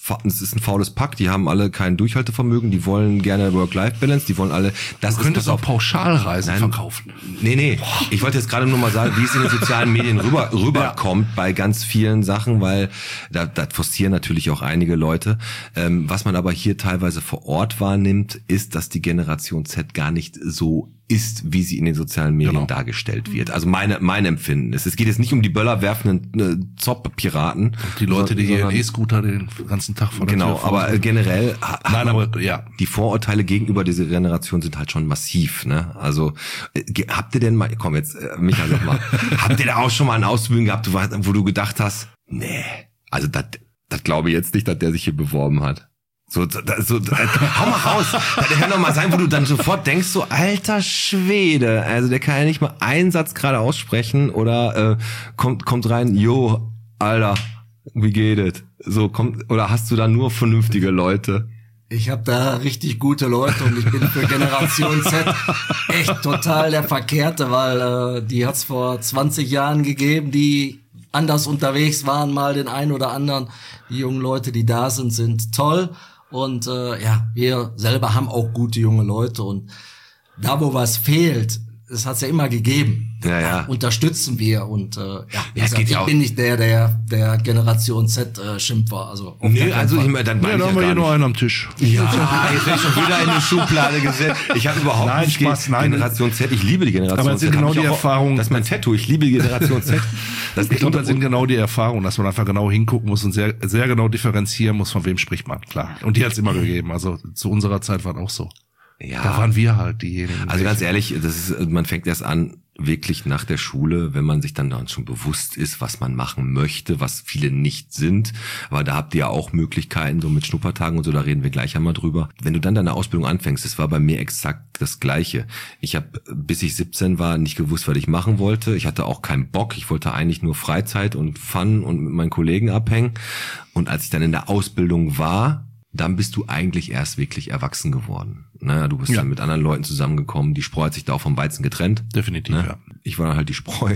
es ist ein faules Pack, die haben alle kein Durchhaltevermögen, die wollen gerne Work-Life-Balance, die wollen alle, das du könntest ist auch Pauschalreisen Nein, verkaufen. Nee, nee, ich wollte jetzt gerade nur mal sagen, wie es in den sozialen Medien rüber rüberkommt ja. bei ganz vielen Sachen, weil da, da forcieren natürlich auch einige Leute. Ähm, was man aber hier teilweise vor Ort wahrnimmt, ist, dass die Generation Z gar nicht so ist, wie sie in den sozialen Medien genau. dargestellt wird. Also meine mein Empfinden ist, es geht jetzt nicht um die Böller werfenden äh, Zopp-Piraten. Die Leute, die ihren E-Scooter den ganzen Tag vor der Genau, Tür aber äh, generell ha, Nein, aber, ja. die Vorurteile gegenüber dieser Generation sind halt schon massiv. Ne? Also äh, habt ihr denn mal, komm jetzt, äh, Michael, sag mal, habt ihr da auch schon mal einen Ausbildung gehabt, wo du gedacht hast, nee, also das das glaube ich jetzt nicht, dass der sich hier beworben hat. So, so, so hau mal raus. Das kann doch mal sein, wo du dann sofort denkst, so alter Schwede, also der kann ja nicht mal einen Satz gerade aussprechen oder äh, kommt kommt rein, jo, Alter, wie geht es? So kommt oder hast du da nur vernünftige Leute? Ich habe da richtig gute Leute und ich bin für Generation Z echt total der Verkehrte, weil äh, die hat's vor zwanzig Jahren gegeben, die anders unterwegs waren, mal den einen oder anderen. Die jungen Leute, die da sind, sind toll. Und äh, ja, wir selber haben auch gute junge Leute. Und da, wo was fehlt, das hat's ja immer gegeben. Ja, ja. Unterstützen wir. Und äh, ja, ja es gesagt, geht ich ja auch. bin nicht der, der der Generation Z äh, Schimpfer. Also auf Nee, gar also keinen ich Fall. meine, dann Ja, meine da ich haben wir ja hier gar nur nicht. einen am Tisch. Ja, jetzt werde ich schon wieder in eine Schublade gesetzt. Ich habe überhaupt Nein, nicht Spaß, die nein. Generation Z. Ich liebe die Generation Aber es sind Z. genau Hab ich die auch- Erfahrungen- Das ist mein Tattoo. Ich liebe die Generation Z. Das Ich glaube, das sind genau die Erfahrungen, dass man einfach genau hingucken muss und sehr sehr genau differenzieren muss, von wem spricht man. Klar. Und die hat's immer gegeben. Also zu unserer Zeit war das auch so. ja. Da waren wir halt diejenigen. Also ganz ehrlich, das ist, man fängt erst an, wirklich nach der Schule, wenn man sich dann, dann schon bewusst ist, was man machen möchte, was viele nicht sind. Aber da habt ihr ja auch Möglichkeiten, so mit Schnuppertagen und so, da reden wir gleich einmal drüber. Wenn du dann deine Ausbildung anfängst, das war bei mir exakt das Gleiche. Ich habe, bis ich siebzehn war, nicht gewusst, was ich machen wollte. Ich hatte auch keinen Bock. Ich wollte eigentlich nur Freizeit und Fun und mit meinen Kollegen abhängen. Und als ich dann in der Ausbildung war, dann bist du eigentlich erst wirklich erwachsen geworden. Ne, du bist Ja. dann mit anderen Leuten zusammengekommen. Die Spreu hat sich da auch vom Weizen getrennt. Definitiv, Ne? ja. Ich war dann halt die Spreu.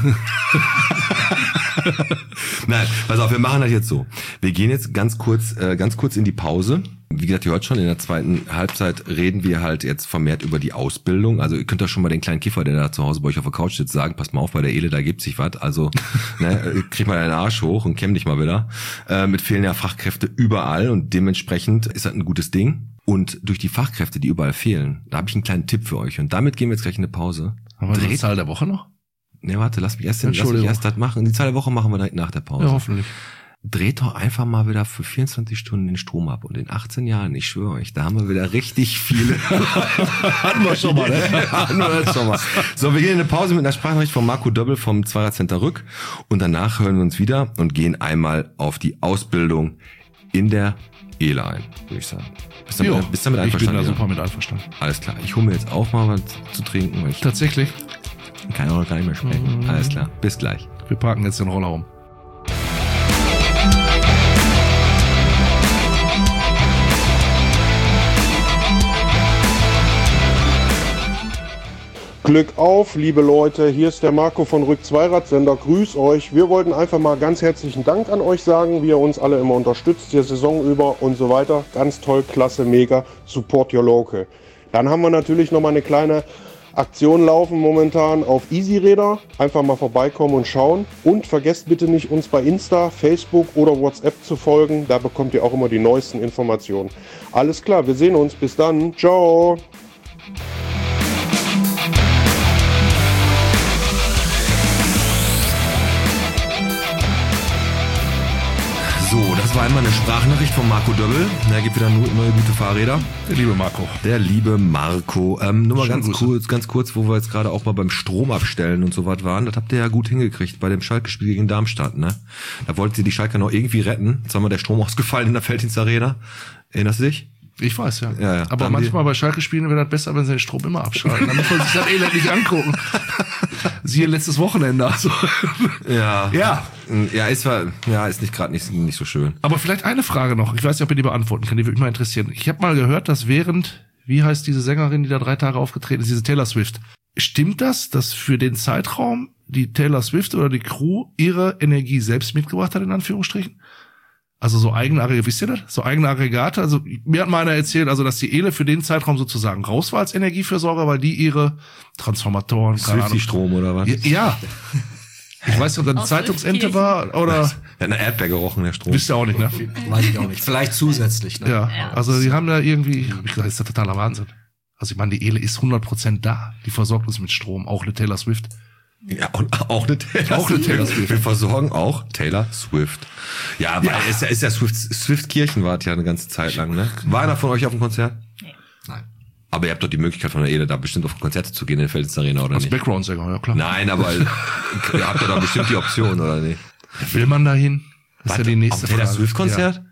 Nein, pass auf, wir machen das jetzt so. Wir gehen jetzt ganz kurz, äh, ganz kurz in die Pause. Wie gesagt, ihr hört schon, in der zweiten Halbzeit reden wir halt jetzt vermehrt über die Ausbildung. Also ihr könnt doch schon mal den kleinen Kiffer, der da zu Hause bei euch auf der Couch sitzt, sagen, pass mal auf, bei der Ele, da gibt sich was. Also ne, krieg mal deinen Arsch hoch und kämm dich mal wieder. Äh, mit fehlen ja Fachkräfte überall und dementsprechend ist das ein gutes Ding. Und durch die Fachkräfte, die überall fehlen, da habe ich einen kleinen Tipp für euch. Und damit gehen wir jetzt gleich in eine Pause. Haben wir die Dreht- Zahl der Woche noch? Ne, warte, lass mich erst, den, lass mich Entschuldigung. erst das machen. Die Zahl der Woche machen wir direkt nach der Pause. Ja, hoffentlich. Dreht doch einfach mal wieder für vierundzwanzig Stunden den Strom ab. Und in achtzehn Jahren, ich schwöre euch, da haben wir wieder richtig viele. Hatten wir schon mal, ne? Hatten wir das schon mal. So, wir gehen in eine Pause mit einer Sprachnachricht von Marco Döbbel vom Zweirad-Center Rück. Und danach hören wir uns wieder und gehen einmal auf die Ausbildung in der Ele ein, würde ich sagen. Bist du Jo, damit, bist du damit ich bin da einverstanden? super mit einverstanden. Alles klar. Ich hole mir jetzt auch mal was zu trinken, weil ich Tatsächlich, kann auch gar nicht mehr sprechen. Alles klar. Bis gleich. wir parken jetzt den Roller um. Glück auf, liebe Leute, hier ist der Marco von Rück Zweiradsender, grüß euch. Wir wollten einfach mal ganz herzlichen Dank an euch sagen, wie ihr uns alle immer unterstützt, die Saison über und so weiter. Ganz toll, klasse, mega, support your local. Dann haben wir natürlich nochmal eine kleine Aktion laufen momentan auf Easy-Räder. Einfach mal vorbeikommen und schauen. Und vergesst bitte nicht, uns bei Insta, Facebook oder WhatsApp zu folgen. Da bekommt ihr auch immer die neuesten Informationen. Alles klar, wir sehen uns. Bis dann. Ciao. So, das war einmal eine Sprachnachricht von Marco Döbbel. Er gibt wieder neue gute Fahrräder. Der liebe Marco. Der liebe Marco. Ähm, nur mal Schöne ganz Grüße. kurz, ganz kurz, wo wir jetzt gerade auch mal beim Strom abstellen und so was waren. Das habt ihr ja gut hingekriegt bei dem Schalke-Spiel gegen Darmstadt, ne? Da wollten sie die Schalker noch irgendwie retten. Jetzt haben wir der Strom ausgefallen in der Felddienster Räder. Erinnerst du dich? Ich weiß, ja. Ja, ja. Aber Haben manchmal bei Schalke spielen wäre das besser, wenn sie den Strom immer abschalten. Dann muss man sich das Elend nicht angucken. Siehe letztes Wochenende. Also. Ja. Ja. Ja, ist zwar, ja, ist nicht gerade nicht, nicht so schön. Aber vielleicht eine Frage noch. Ich weiß nicht, ob ihr die beantworten könnt. Die würde mich mal interessieren. Ich habe mal gehört, dass während, wie heißt diese Sängerin, die da drei Tage aufgetreten ist, diese Taylor Swift. Stimmt das, dass für den Zeitraum die Taylor Swift oder die Crew ihre Energie selbst mitgebracht hat, in Anführungsstrichen? Also so eigene Aggregate, wisst ihr das? So eigene Aggregate. Also mir hat mal einer erzählt, also dass die E L E für den Zeitraum sozusagen raus war als Energieversorger, weil die ihre Transformatoren, keine Ahnung. Swifty-Strom oder was? Ja. ja. Ich weiß nicht, ob das eine Aus Zeitungsente war oder... Ja, eine Erdbeer gerochen, der Strom. Wisst ihr auch nicht, ne? Weiß ich auch nicht. Vielleicht zusätzlich. Ne? Ja, Ja. also die haben da irgendwie, hab ich gesagt, das ist ja totaler Wahnsinn. Also ich meine, die E L E ist hundert Prozent da. Die versorgt uns mit Strom, auch eine Taylor Swift. Ja, und auch eine Taylor Auch eine Taylor Swift. Wir versorgen auch Taylor Swift. Ja, weil Ja. ist ja, ist ja Swift, Swift Kirchenwart ja eine ganze Zeit lang, ne? War einer von euch auf dem Konzert? Nein. Aber ihr habt doch die Möglichkeit von der E L E da bestimmt auf Konzerte zu gehen in der Feldins Arena, oder Als nicht? Background-Sänger, ja klar. Nein, aber ihr habt doch da bestimmt die Option, oder nicht? Will man da hin? Das ist ja die nächste auf Taylor Frage. Swift-Konzert?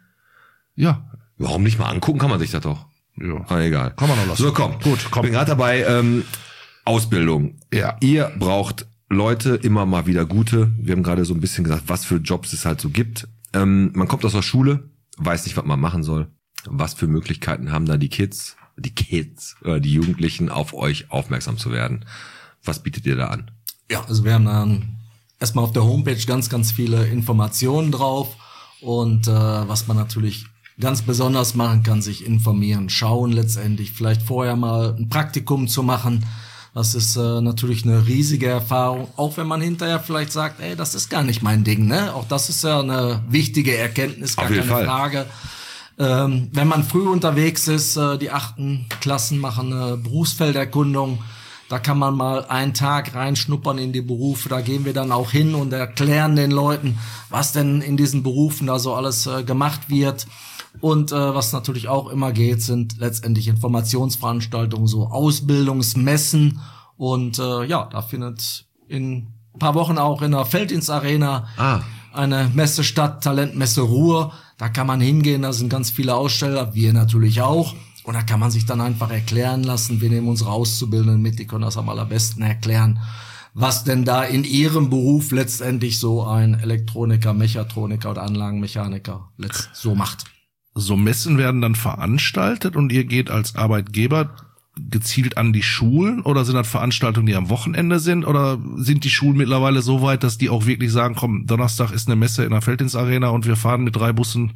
Ja. Warum nicht mal angucken, kann man sich das doch. Ja. ja. Ah, egal. Kann man auch lassen. So, komm. Gut, komm. Bin gerade dabei, ähm, Ausbildung. Ja. Ihr braucht Leute, immer mal wieder gute. Wir haben gerade so ein bisschen gesagt, was für Jobs es halt so gibt. Ähm, man kommt aus der Schule, weiß nicht, was man machen soll. Was für Möglichkeiten haben da die Kids, die Kids, oder die Jugendlichen auf euch aufmerksam zu werden? Was bietet ihr da an? Ja, also wir haben dann erstmal auf der Homepage ganz, ganz viele Informationen drauf. Und äh, was man natürlich ganz besonders machen kann, sich informieren, schauen letztendlich, vielleicht vorher mal ein Praktikum zu machen. Das ist äh, natürlich eine riesige Erfahrung, auch wenn man hinterher vielleicht sagt, ey, das ist gar nicht mein Ding, ne? Auch das ist ja eine wichtige Erkenntnis, gar Auf jeden keine Fall. Frage. Ähm, wenn man früh unterwegs ist, äh, die achten Klassen machen eine Berufsfelderkundung, da kann man mal einen Tag reinschnuppern in die Berufe, da gehen wir dann auch hin und erklären den Leuten, was denn in diesen Berufen da so alles äh, gemacht wird. Und äh, was natürlich auch immer geht, sind letztendlich Informationsveranstaltungen, so Ausbildungsmessen. Und äh, ja, da findet in ein paar Wochen auch in der Feldins Arena Ah. eine Messe statt, Talentmesse Ruhr. Da kann man hingehen, da sind ganz viele Aussteller, wir natürlich auch. Und da kann man sich dann einfach erklären lassen. Wir nehmen unsere Auszubildenden mit, die können das am allerbesten erklären, was denn da in ihrem Beruf letztendlich so ein Elektroniker, Mechatroniker oder Anlagenmechaniker letzt so macht. So Messen werden dann veranstaltet und ihr geht als Arbeitgeber gezielt an die Schulen oder sind das Veranstaltungen, die am Wochenende sind oder sind die Schulen mittlerweile so weit, dass die auch wirklich sagen, komm, Donnerstag ist eine Messe in der Feldins Arena und wir fahren mit drei Bussen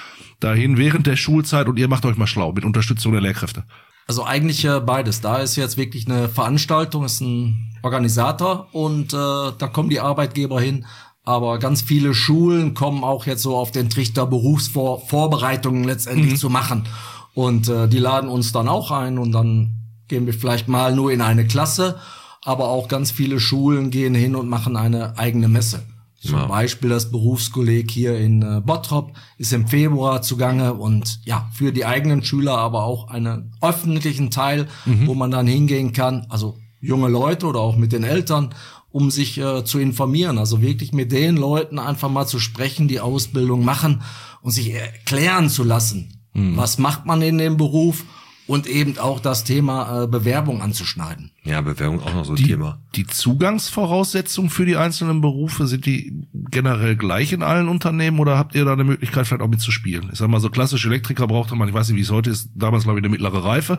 dahin während der Schulzeit und ihr macht euch mal schlau mit Unterstützung der Lehrkräfte? Also eigentlich äh, beides. Da ist jetzt wirklich eine Veranstaltung, ist ein Organisator und äh, da kommen die Arbeitgeber hin. Aber ganz viele Schulen kommen auch jetzt so auf den Trichter, Berufsvorbereitungen letztendlich Mhm. zu machen. Und äh, die laden uns dann auch ein und dann gehen wir vielleicht mal nur in eine Klasse. Aber auch ganz viele Schulen gehen hin und machen eine eigene Messe. Zum Ja. Beispiel das Berufskolleg hier in äh, Bottrop ist im Februar zugange und ja, für die eigenen Schüler, aber auch einen öffentlichen Teil, wo man dann hingehen kann, also junge Leute oder auch mit den Eltern, um sich äh, zu informieren, also wirklich mit den Leuten einfach mal zu sprechen, die Ausbildung machen und sich erklären zu lassen, was macht man in dem Beruf und eben auch das Thema äh, Bewerbung anzuschneiden. Ja, Bewerbung auch noch so ein Die, Thema. die Zugangsvoraussetzungen für die einzelnen Berufe, sind die generell gleich in allen Unternehmen oder habt ihr da eine Möglichkeit vielleicht auch mitzuspielen? Ich sag mal, so klassische Elektriker brauchte man, ich weiß nicht, wie es heute ist, damals glaube ich eine mittlere Reife.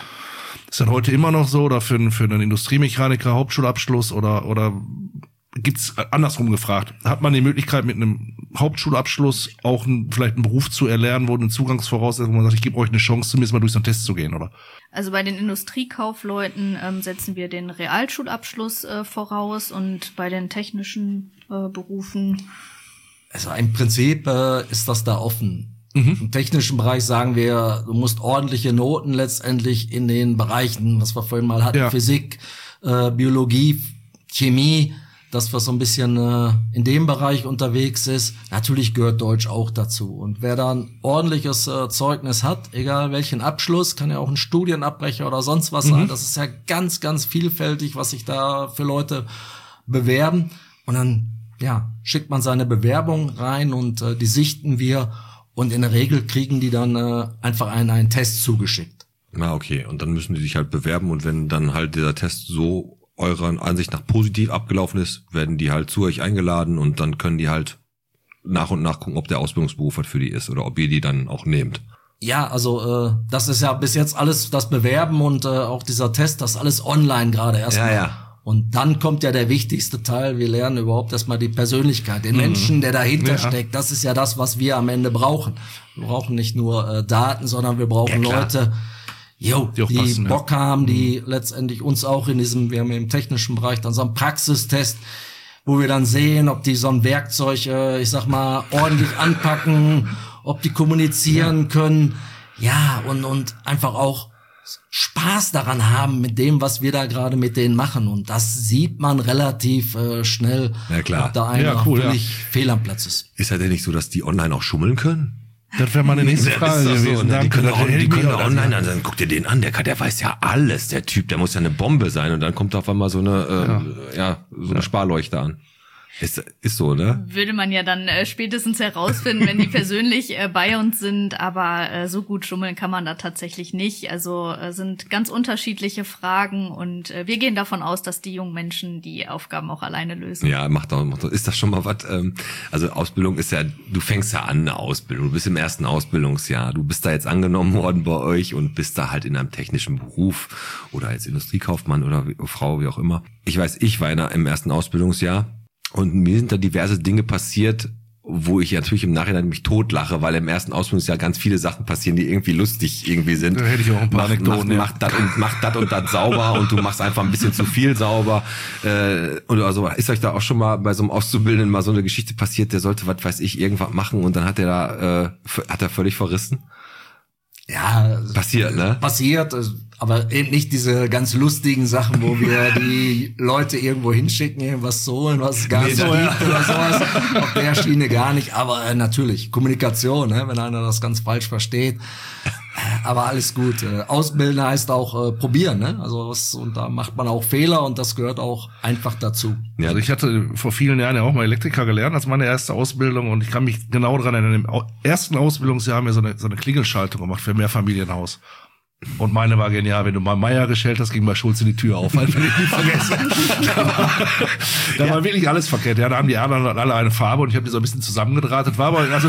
Ist das heute immer noch so oder für, einen- für einen Industriemechaniker Hauptschulabschluss oder, oder gibt's andersrum gefragt, hat man die Möglichkeit mit einem Hauptschulabschluss auch einen, vielleicht einen Beruf zu erlernen, wo eine Zugangsvoraussetzung, wo man sagt, ich gebe euch eine Chance, zumindest mal durch so einen Test zu gehen, oder? Also bei den Industriekaufleuten ähm, setzen wir den Realschulabschluss äh, voraus und bei den technischen äh, Berufen Also im Prinzip äh, ist das da offen. Im technischen Bereich sagen wir, du musst ordentliche Noten letztendlich in den Bereichen, was wir vorhin mal hatten, Ja. Physik, äh, Biologie, Chemie, das was so ein bisschen äh, in dem Bereich unterwegs ist. Natürlich gehört Deutsch auch dazu. Und wer da ein ordentliches äh, Zeugnis hat, egal welchen Abschluss, kann ja auch ein Studienabbrecher oder sonst was sein. Das ist ja ganz, ganz vielfältig, was sich da für Leute bewerben. Und dann ja, schickt man seine Bewerbung rein und äh, die sichten wir. Und in der Regel kriegen die dann äh, einfach einen, einen Test zugeschickt. Na, okay. Und dann müssen die sich halt bewerben und wenn dann halt dieser Test so eurer Ansicht nach positiv abgelaufen ist, werden die halt zu euch eingeladen und dann können die halt nach und nach gucken, ob der Ausbildungsberuf halt für die ist oder ob ihr die dann auch nehmt. Ja, also äh, das ist ja bis jetzt alles das Bewerben und äh, auch dieser Test, das ist alles online gerade erstmal. Ja, ja. Und dann kommt ja der wichtigste Teil, wir lernen überhaupt erstmal die Persönlichkeit, den Menschen, der dahinter Ja. steckt. Das ist ja das, was wir am Ende brauchen. Wir brauchen nicht nur äh, Daten, sondern wir brauchen Ja, klar. Leute, jo, Die auch die passen, ja. Bock haben, die letztendlich uns auch in diesem, wir haben im technischen Bereich dann so einen Praxistest, wo wir dann sehen, ob die so ein Werkzeug, äh, ich sag mal, ordentlich anpacken, ob die kommunizieren können. Ja, und, und einfach auch Spaß daran haben mit dem, was wir da gerade mit denen machen. Und das sieht man relativ äh, schnell, Ja, klar. ob da einer Ja, cool, völlig fehl am Platz ist. Ist ja denn nicht so, dass die online auch schummeln können? Das wäre meine nächste Frage Das ist doch gewesen. so, ne? Die Danke, können das auch, hätte die ich mir können auch auch online dann sagen, guck dir den an, der, kann, der weiß ja alles, der Typ, der muss ja eine Bombe sein und dann kommt auf einmal so eine, äh, ja. so eine Sparleuchte an. Ist, ist so, ne? Würde man ja dann äh, spätestens herausfinden, wenn die persönlich äh, bei uns sind, aber äh, so gut schummeln kann man da tatsächlich nicht. Also äh, sind ganz unterschiedliche Fragen und äh, wir gehen davon aus, dass die jungen Menschen die Aufgaben auch alleine lösen. Ja, macht doch, macht doch. Ist das schon mal was? Ähm, also Ausbildung ist ja, du fängst ja an eine Ausbildung, du bist im ersten Ausbildungsjahr, du bist da jetzt angenommen worden bei euch und bist da halt in einem technischen Beruf oder als Industriekaufmann oder wie, Frau, wie auch immer. Ich weiß, ich war in einer, im ersten Ausbildungsjahr und mir sind da diverse Dinge passiert, wo ich natürlich im Nachhinein mich totlache, weil im ersten Ausbildungsjahr ganz viele Sachen passieren, die irgendwie lustig irgendwie sind. Da hätte ich auch ein paar Mach, Anekdoten, mach, ja. mach das und mach das und das sauber und du machst einfach ein bisschen zu viel sauber. Äh, oder so. Ist euch da auch schon mal bei so einem Auszubildenden mal so eine Geschichte passiert, der sollte, was weiß ich, irgendwas machen und dann hat er da, äh, f- hat er völlig verrissen? Ja, Passiert, ne? Passiert, aber eben nicht diese ganz lustigen Sachen, wo wir die Leute irgendwo hinschicken, irgendwas zu holen, was es gar Nee, nicht da- gibt oder sowas. Auf der Schiene gar nicht, aber äh, natürlich, Kommunikation, ne, wenn einer das ganz falsch versteht. Äh, Aber alles gut. Äh, Ausbilden heißt auch äh, probieren, ne? Also was, und da macht man auch Fehler und das gehört auch einfach dazu. Ja, Also ich hatte vor vielen Jahren ja auch mal Elektriker gelernt als meine erste Ausbildung und ich kann mich genau daran erinnern, im au- ersten Ausbildungsjahr haben wir so eine, so eine Klingelschaltung gemacht für Mehrfamilienhaus. Und meine war genial, wenn du mal Meier gestellt hast, ging bei Schulze die Tür auf, halt will ich nie vergessen. Da war, da war wirklich alles verkehrt. Ja, da haben die anderen alle eine Farbe und ich habe die so ein bisschen zusammengedrahtet. War aber also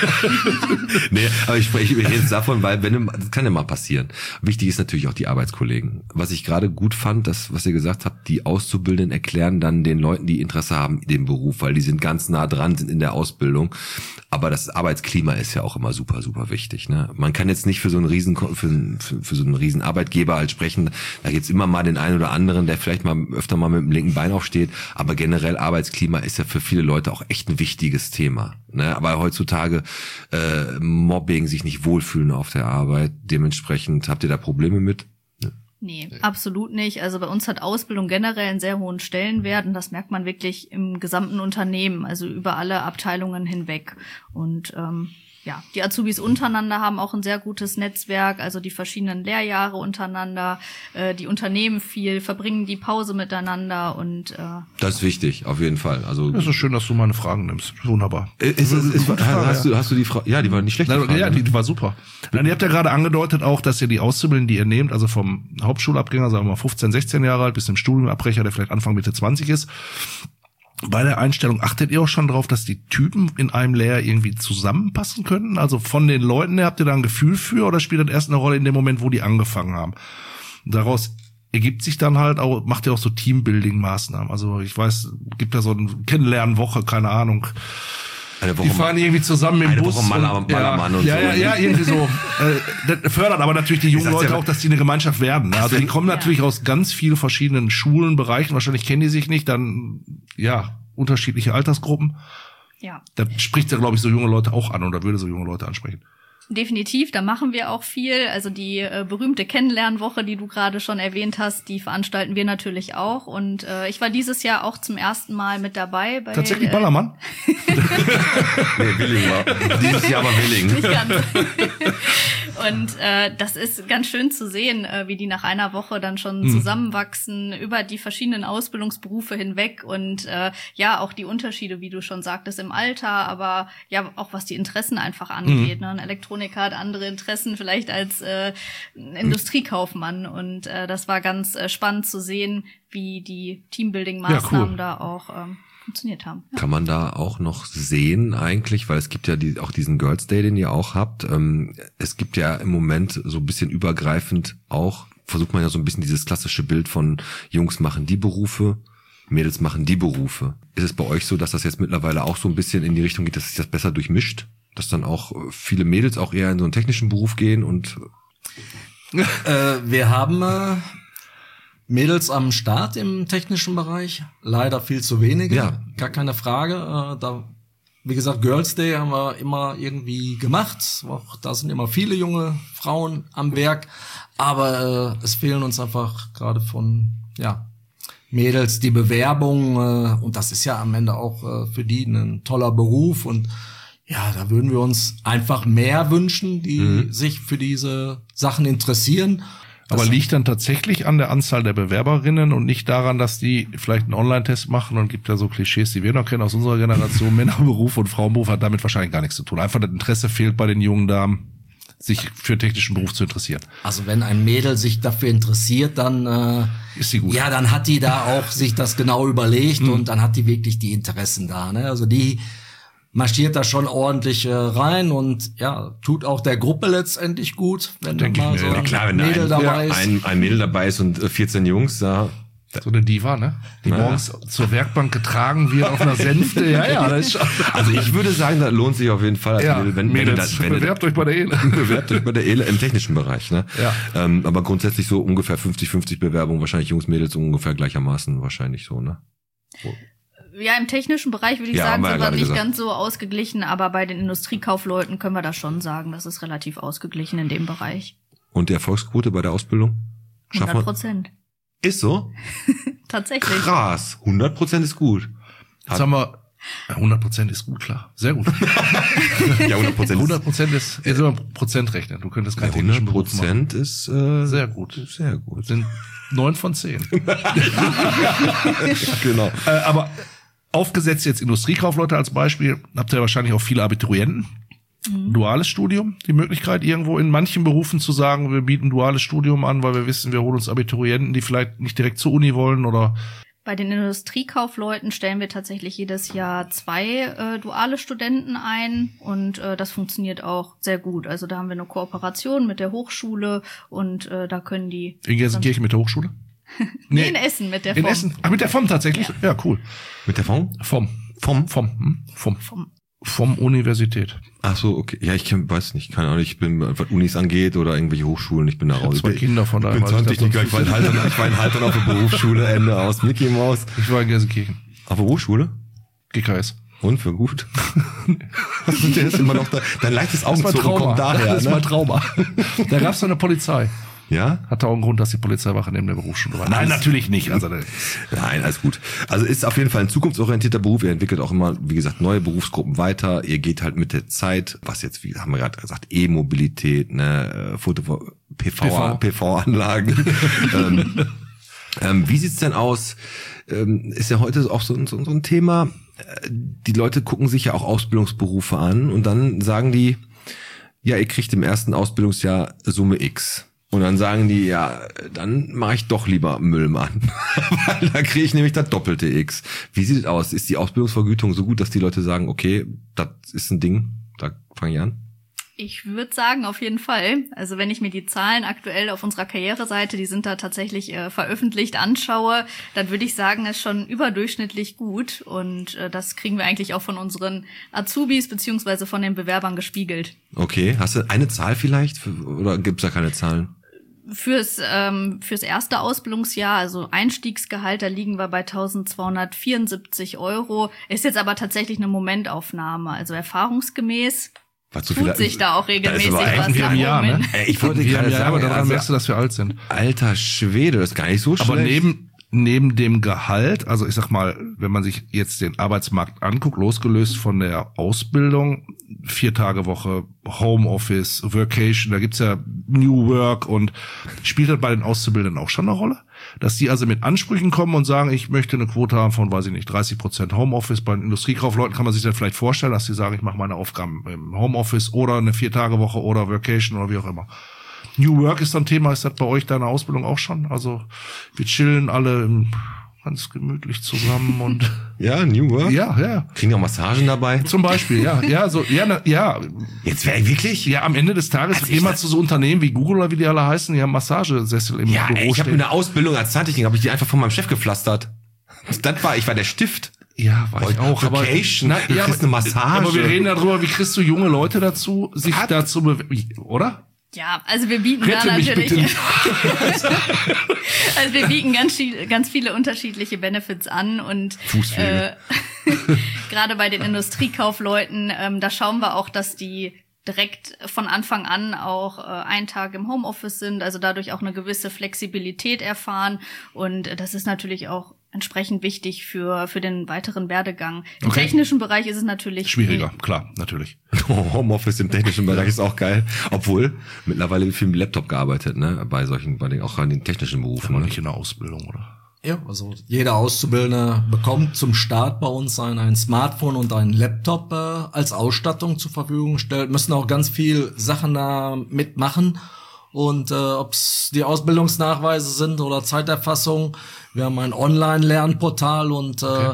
nee, aber ich spreche ich rede jetzt davon, weil wenn du, das kann ja mal passieren. Wichtig ist natürlich auch die Arbeitskollegen. Was ich gerade gut fand, das, was ihr gesagt habt, die Auszubildenden erklären dann den Leuten, die Interesse haben, den Beruf, weil die sind ganz nah dran, sind in der Ausbildung. Aber das Arbeitsklima ist ja auch immer super, super wichtig. Ne? Man kann jetzt nicht für so einen riesen, für, für, für so einen riesen Arbeitgeber halt sprechen. Da gibt's immer mal den einen oder anderen, der vielleicht mal öfter mal mit dem linken Bein aufsteht. Aber generell Arbeitsklima ist ja für viele Leute auch echt ein wichtiges Thema. Ne? Aber heutzutage äh, Mobbing, sich nicht wohlfühlen auf der Arbeit. Dementsprechend habt ihr da Probleme mit? Nee, absolut nicht. Also bei uns hat Ausbildung generell einen sehr hohen Stellenwert und das merkt man wirklich im gesamten Unternehmen, also über alle Abteilungen hinweg. Und ähm, ja, die Azubis untereinander haben auch ein sehr gutes Netzwerk, also die verschiedenen Lehrjahre untereinander, äh, die Unternehmen viel, verbringen die Pause miteinander und äh, Das ist wichtig, auf jeden Fall. Also es ist schön, dass du meine Fragen nimmst. Wunderbar. ist, ist, ist, Gute Frage, hast ja. du hast du die Frage? Ja, die war nicht schlecht. Die Nein, Frage, ja, ne? die, die war super. Nein, ihr habt ja gerade angedeutet auch, dass ihr die Auszubildenden, die ihr nehmt, also vom Hauptschulabgänger, sagen wir mal fünfzehn, sechzehn Jahre alt, bis zum Studiumabbrecher, der vielleicht Anfang Mitte zwanzig ist, bei der Einstellung achtet ihr auch schon drauf, dass die Typen in einem Lehrjahr irgendwie zusammenpassen können? Also von den Leuten her, habt ihr da ein Gefühl für oder spielt das erst eine Rolle in dem Moment, wo die angefangen haben? Daraus ergibt sich dann halt auch, macht ihr auch so Teambuilding-Maßnahmen. Also ich weiß, gibt da so eine Kennenlernwoche, keine Ahnung. Eine Woche Die fahren irgendwie zusammen im eine Bus. Woche Maler- und, Ballermann ja, und ja, so. Ja, ja, irgendwie so. Äh, das fördert aber natürlich die jungen sag's Leute ja, auch, dass die eine Gemeinschaft werden. Ne? Also die kommen natürlich aus ganz vielen verschiedenen Schulen, Bereichen. Wahrscheinlich kennen die sich nicht. Dann, ja, unterschiedliche Altersgruppen. ja. Das spricht ja, glaube ich, so junge Leute auch an oder würde so junge Leute ansprechen. Definitiv, da machen wir auch viel. Also die äh, berühmte Kennenlernwoche, die du gerade schon erwähnt hast, die veranstalten wir natürlich auch. Und äh, ich war dieses Jahr auch zum ersten Mal mit dabei. Bei, Tatsächlich äh, Ballermann? Nee, Willing war. Dieses Jahr war Willing. Nicht ganz. Und äh, das ist ganz schön zu sehen, äh, wie die nach einer Woche dann schon Mhm. zusammenwachsen über die verschiedenen Ausbildungsberufe hinweg und äh, ja, auch die Unterschiede, wie du schon sagtest, im Alter, aber ja, auch was die Interessen einfach angeht. Mhm. Ne? Ein Elektroniker hat andere Interessen vielleicht als äh, ein Industriekaufmann und äh, das war ganz äh, spannend zu sehen, wie die Teambuilding-Maßnahmen Ja, cool. da auch ähm, funktioniert haben. Ja. Kann man da auch noch sehen eigentlich, weil es gibt ja die, auch diesen Girls Day, den ihr auch habt. Ähm, es gibt ja im Moment so ein bisschen übergreifend auch versucht man ja so ein bisschen dieses klassische Bild von Jungs machen die Berufe, Mädels machen die Berufe. Ist es bei euch so, dass das jetzt mittlerweile auch so ein bisschen in die Richtung geht, dass sich das besser durchmischt? Dass dann auch viele Mädels auch eher in so einen technischen Beruf gehen und äh, wir haben äh, Mädels am Start im technischen Bereich. Leider viel zu wenige. Ja. Gar keine Frage. Äh, da, wie gesagt, Girls Day haben wir immer irgendwie gemacht. Auch da sind immer viele junge Frauen am Werk. Aber äh, es fehlen uns einfach gerade von, ja, Mädels die Bewerbung. Äh, und das ist ja am Ende auch äh, für die ein toller Beruf. Und ja, da würden wir uns einfach mehr wünschen, die mhm. sich für diese Sachen interessieren. Aber liegt dann tatsächlich an der Anzahl der Bewerberinnen und nicht daran, dass die vielleicht einen Online-Test machen und gibt ja so Klischees, die wir noch kennen aus unserer Generation. Männerberuf und Frauenberuf hat damit wahrscheinlich gar nichts zu tun. Einfach das Interesse fehlt bei den jungen Damen, sich für den technischen Beruf zu interessieren. Also wenn ein Mädel sich dafür interessiert, dann äh, ist sie gut. Ja, dann hat die da auch sich das genau überlegt mhm. und dann hat die wirklich die Interessen da. Ne? Also die marschiert da schon ordentlich äh, rein und ja, tut auch der Gruppe letztendlich gut, wenn da mal so ja, ein klar, wenn Mädel ein, dabei ist. Ein, ein Mädel dabei ist und vierzehn Jungs, da so eine Diva, ne? Die naja. morgens zur Werkbank getragen wird auf einer Sänfte. Ja, ja, das ist schon. Also ich würde sagen, das lohnt sich auf jeden Fall. Als ja, Mädel, wenn, Mädels, wenn das, wenn bewerbt euch bei der Ele. Bewerbt euch bei der Ele im technischen Bereich, ne? Ja. Ähm, aber grundsätzlich so ungefähr fünfzig fünfzig Bewerbungen, wahrscheinlich Jungs, Mädels ungefähr gleichermaßen wahrscheinlich so, ne? Ja, im technischen Bereich würde ich Ja, sagen, haben wir ja sind wir gerade nicht gesagt. ganz so ausgeglichen, aber bei den Industriekaufleuten können wir das schon sagen, das ist relativ ausgeglichen in dem Bereich. Und die Erfolgsquote bei der Ausbildung? Schaffen hundert wir? Prozent. Ist so? Tatsächlich. Krass. hundert Prozent ist gut. Jetzt haben wir, ja, hundert Prozent ist gut, klar. Sehr gut. Ja, hundert Prozent ist, hundert Prozent ist, jetzt soll man Prozent rechnen. Du könntest keinen technischen hundert Beruf machen. Prozent ist, äh, Sehr gut. Sehr gut. Sind neun von zehn. Genau. Äh, aber aufgesetzt jetzt Industriekaufleute als Beispiel, habt ihr wahrscheinlich auch viele Abiturienten. Mhm. Duales Studium, die Möglichkeit irgendwo in manchen Berufen zu sagen, wir bieten duales Studium an, weil wir wissen, wir holen uns Abiturienten, die vielleicht nicht direkt zur Uni wollen oder. Bei den Industriekaufleuten stellen wir tatsächlich jedes Jahr zwei äh, duale Studenten ein und äh, das funktioniert auch sehr gut. Also da haben wir eine Kooperation mit der Hochschule und äh, da können die... In Gelsenkirchen mit der Hochschule? Nee, in Essen mit der In F O M. Essen? Ach, mit der F O M tatsächlich? Ja, ja, cool. Mit der Form? F O M. Vom? F O M. Hm? F O M. F O M. Vom Universität. Ach so, okay. Ja, ich kenn, weiß nicht, keine Ahnung. Ich bin, was Unis angeht oder irgendwelche Hochschulen, ich bin da Ich hab raus. zwei Kinder von Ich daher. bin weiß ich das Zahntechniker, sonst ich war in Haltern, ich war in Haltern auf der Berufsschule, Ende aus Mickey Mouse. Ich war in Gelsenkirchen. Auf der Hochschule? G K S. Und für gut. Was ist denn jetzt immer noch da? Dein leichtes Augenzucken kommt daher, Das ist ne? mein Trauma. Da gab's doch eine Polizei. Ja? Hatte auch einen Grund, dass die Polizeiwache neben der Berufsschule war. Nein, natürlich nicht. Also, Nein, alles gut. Also ist auf jeden Fall ein zukunftsorientierter Beruf. Ihr entwickelt auch immer, wie gesagt, neue Berufsgruppen weiter. Ihr geht halt mit der Zeit, was jetzt, wie haben wir gerade gesagt, E-Mobilität, ne, Foto, P V, P V-Anlagen. ähm, ähm, wie sieht's denn aus? Ähm, ist ja heute auch so, so, so ein Thema. Die Leute gucken sich ja auch Ausbildungsberufe an und dann sagen die, ja, ihr kriegt im ersten Ausbildungsjahr Summe X. Und dann sagen die, ja, dann mache ich doch lieber Müllmann. Weil da kriege ich nämlich das doppelte X. Wie sieht es aus? Ist die Ausbildungsvergütung so gut, dass die Leute sagen, okay, das ist ein Ding, da fange ich an? Ich würde sagen, auf jeden Fall. Also wenn ich mir die Zahlen aktuell auf unserer Karriereseite, die sind da tatsächlich äh, veröffentlicht, anschaue, dann würde ich sagen, ist schon überdurchschnittlich gut. Und äh, das kriegen wir eigentlich auch von unseren Azubis beziehungsweise von den Bewerbern gespiegelt. Okay, hast du eine Zahl vielleicht? Für, oder gibt's da keine Zahlen? Fürs ähm, fürs erste Ausbildungsjahr, also Einstiegsgehalt, da liegen wir bei eintausendzweihundertvierundsiebzig Euro. Ist jetzt aber tatsächlich eine Momentaufnahme. Also erfahrungsgemäß Was so tut viel, sich da auch regelmäßig da ist aber was wir nach im Jahr, oben ne? hin. Ey, ich wollte wir gerade haben ja, sagen, aber daran also, merkst du, dass wir alt sind. alter Schwede, das ist gar nicht so schlecht. Aber neben neben dem Gehalt, also ich sag mal, wenn man sich jetzt den Arbeitsmarkt anguckt, losgelöst von der Ausbildung, vier Tage Woche, Homeoffice, Workation, da gibt's ja New Work und spielt das bei den Auszubildenden auch schon eine Rolle? Dass die also mit Ansprüchen kommen und sagen, ich möchte eine Quote haben von, weiß ich nicht, dreißig Prozent Homeoffice. Bei den Industriekaufleuten kann man sich dann vielleicht vorstellen, dass die sagen, ich mache meine Aufgaben im Homeoffice oder eine Vier-Tage-Woche oder Workation oder wie auch immer. New Work ist dann Thema, ist das bei euch deine Ausbildung auch schon? Also wir chillen alle im ganz gemütlich zusammen und Ja, New Work? ja, ja. Kriegen die auch Massagen dabei? Zum Beispiel, ja, ja, so, ja, na, ja, Jetzt wäre wirklich? ja, am Ende des Tages Also geh mal ich- zu so Unternehmen wie Google oder wie die alle heißen, die haben Massagesessel im Ja, Büro ey, ich habe stehen. eine Ausbildung als Zahntechniker, habe ich die einfach von meinem Chef gepflastert. Das war, ich war der Stift. Ja, war ich auch. Aber, Vacation, du kriegst eine Massage. Aber wir reden darüber, wie kriegst du junge Leute dazu, sich dazu bewerben, oder? Ja, also wir bieten Rette da mich natürlich. bitte. Also wir bieten ganz, viel- ganz viele unterschiedliche Benefits an und Fußpflege. äh, gerade bei den Industriekaufleuten, ähm, da schauen wir auch, dass die direkt von Anfang an auch äh, einen Tag im Homeoffice sind, also dadurch auch eine gewisse Flexibilität erfahren und äh, das ist natürlich auch entsprechend wichtig für für den weiteren Werdegang. Im Okay. technischen Bereich ist es natürlich Schwieriger, klar, natürlich. Homeoffice im technischen Bereich ist auch geil. Obwohl, mittlerweile wird viel mit Laptop gearbeitet, ne? Bei solchen, bei den, auch an den technischen Berufen. Aber Ne? nicht in der Ausbildung, oder? Ja, also jeder Auszubildende bekommt zum Start bei uns ein, ein Smartphone und einen Laptop äh, als Ausstattung zur Verfügung gestellt, müssen auch ganz viel Sachen da mitmachen. Und äh, ob es die Ausbildungsnachweise sind oder Zeiterfassung, wir haben ein Online-Lernportal und äh, Okay.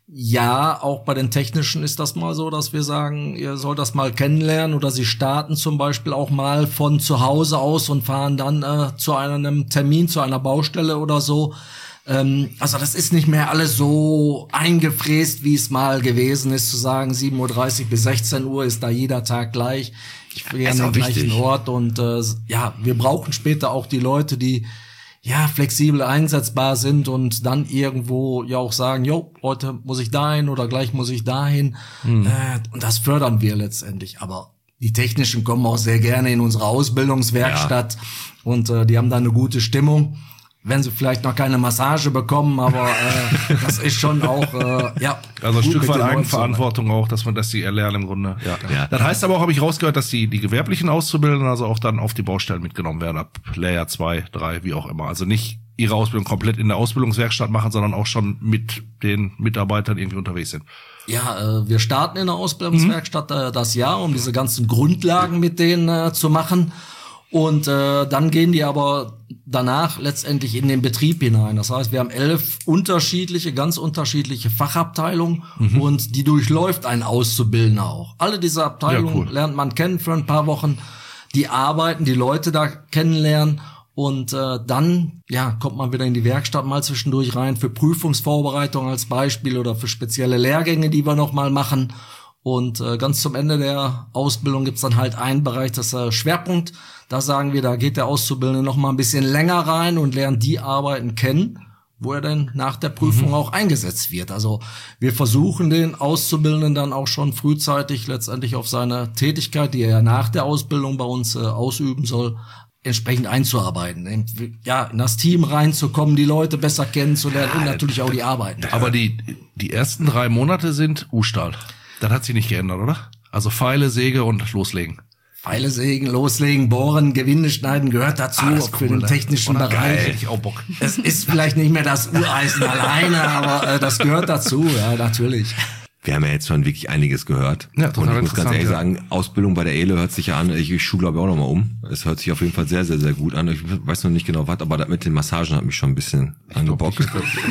ja, auch bei den Technischen ist das mal so, dass wir sagen, ihr sollt das mal kennenlernen oder sie starten zum Beispiel auch mal von zu Hause aus und fahren dann äh, zu einem Termin, zu einer Baustelle oder so. Ähm, also das ist nicht mehr alles so eingefräst, wie es mal gewesen ist, zu sagen, sieben Uhr dreißig bis sechzehn Uhr ist da jeder Tag gleich. Ich gehe ist an auch den gleichen wichtig. Ort und äh, ja, wir brauchen später auch die Leute, die ja flexibel einsetzbar sind und dann irgendwo ja auch sagen, jo, heute muss ich dahin oder gleich muss ich dahin. Hm. Äh, und das fördern wir letztendlich. Aber die Technischen kommen auch sehr gerne in unsere Ausbildungswerkstatt und äh, die haben da eine gute Stimmung. Wenn sie vielleicht noch keine Massage bekommen, aber äh, das ist schon auch äh, ja Also ein gut Stück mit weit den Leuten Eigenverantwortung auch, dass man, dass die erlernen im Grunde. Ja. Ja. Das heißt aber auch, habe ich rausgehört, dass die, die gewerblichen Auszubildenden also auch dann auf die Baustellen mitgenommen werden, ab Layer zwei, drei, wie auch immer. Also nicht ihre Ausbildung komplett in der Ausbildungswerkstatt machen, sondern auch schon mit den Mitarbeitern irgendwie unterwegs sind. Ja, äh, wir starten in der Ausbildungswerkstatt äh, das Jahr, um diese ganzen Grundlagen mit denen äh, zu machen. Und äh, dann gehen die aber danach letztendlich in den Betrieb hinein. Das heißt, wir haben elf unterschiedliche, ganz unterschiedliche Fachabteilungen und die durchläuft ein Auszubildender auch. Alle diese Abteilungen Ja, cool. lernt man kennen für ein paar Wochen. Die arbeiten, die Leute da kennenlernen. Und äh, dann ja kommt man wieder in die Werkstatt mal zwischendurch rein für Prüfungsvorbereitung als Beispiel oder für spezielle Lehrgänge, die wir noch mal machen. Und äh, ganz zum Ende der Ausbildung gibt's dann halt einen Bereich, das ist äh, Schwerpunkt. Da sagen wir, da geht der Auszubildende noch mal ein bisschen länger rein und lernt die Arbeiten kennen, wo er dann nach der Prüfung Mhm. auch eingesetzt wird. Also wir versuchen den Auszubildenden dann auch schon frühzeitig letztendlich auf seine Tätigkeit, die er ja nach der Ausbildung bei uns äh, ausüben soll, entsprechend einzuarbeiten. Eben, ja, in das Team reinzukommen, die Leute besser kennenzulernen und natürlich auch die Arbeiten. Aber die, die ersten drei Monate sind U-Stahl. Das hat sich nicht geändert, oder? Also Pfeile, Säge und loslegen. Pfeile sägen, loslegen, bohren, Gewinde schneiden gehört dazu, Ah, das ist auch für cool, den ne? technischen Oder? Geil, Bereich. hätte ich auch Bock. Es ist vielleicht nicht mehr das Ureisen alleine, aber äh, das gehört dazu, ja, natürlich. Wir haben ja jetzt schon wirklich einiges gehört. Ja, total Und ich muss ganz interessant, ehrlich ja. sagen, Ausbildung bei der E L E hört sich ja an, ich, ich schuhe glaube ich auch nochmal um. Es hört sich auf jeden Fall sehr, sehr, sehr gut an. Ich weiß noch nicht genau was, aber das mit den Massagen hat mich schon ein bisschen angebockt.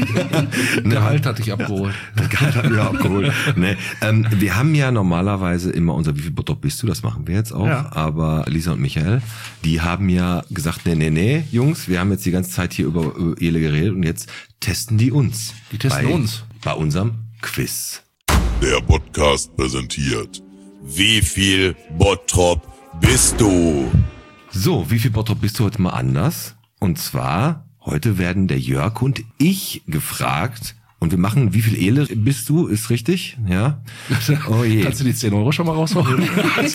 Der Halt hat dich abgeholt. Der Gehalt hat mich abgeholt. Nee, ähm, wir haben ja normalerweise immer unser Wie viel Bottrop bist du? Das machen wir jetzt auch. Ja. Aber Lisa und Michael, die haben ja gesagt, nee, nee, nee, Jungs, wir haben jetzt die ganze Zeit hier über, über E L E geredet und jetzt testen die uns. Die testen bei, uns. Bei unserem Quiz. Der Podcast präsentiert. Wie viel Bottrop bist du? So, wie viel Bottrop bist du heute mal anders? Und zwar, heute werden der Jörg und ich gefragt. Und wir machen, wie viel E L E bist du? Ist richtig? Ja. Oh je. Kannst du die zehn Euro schon mal rausholen?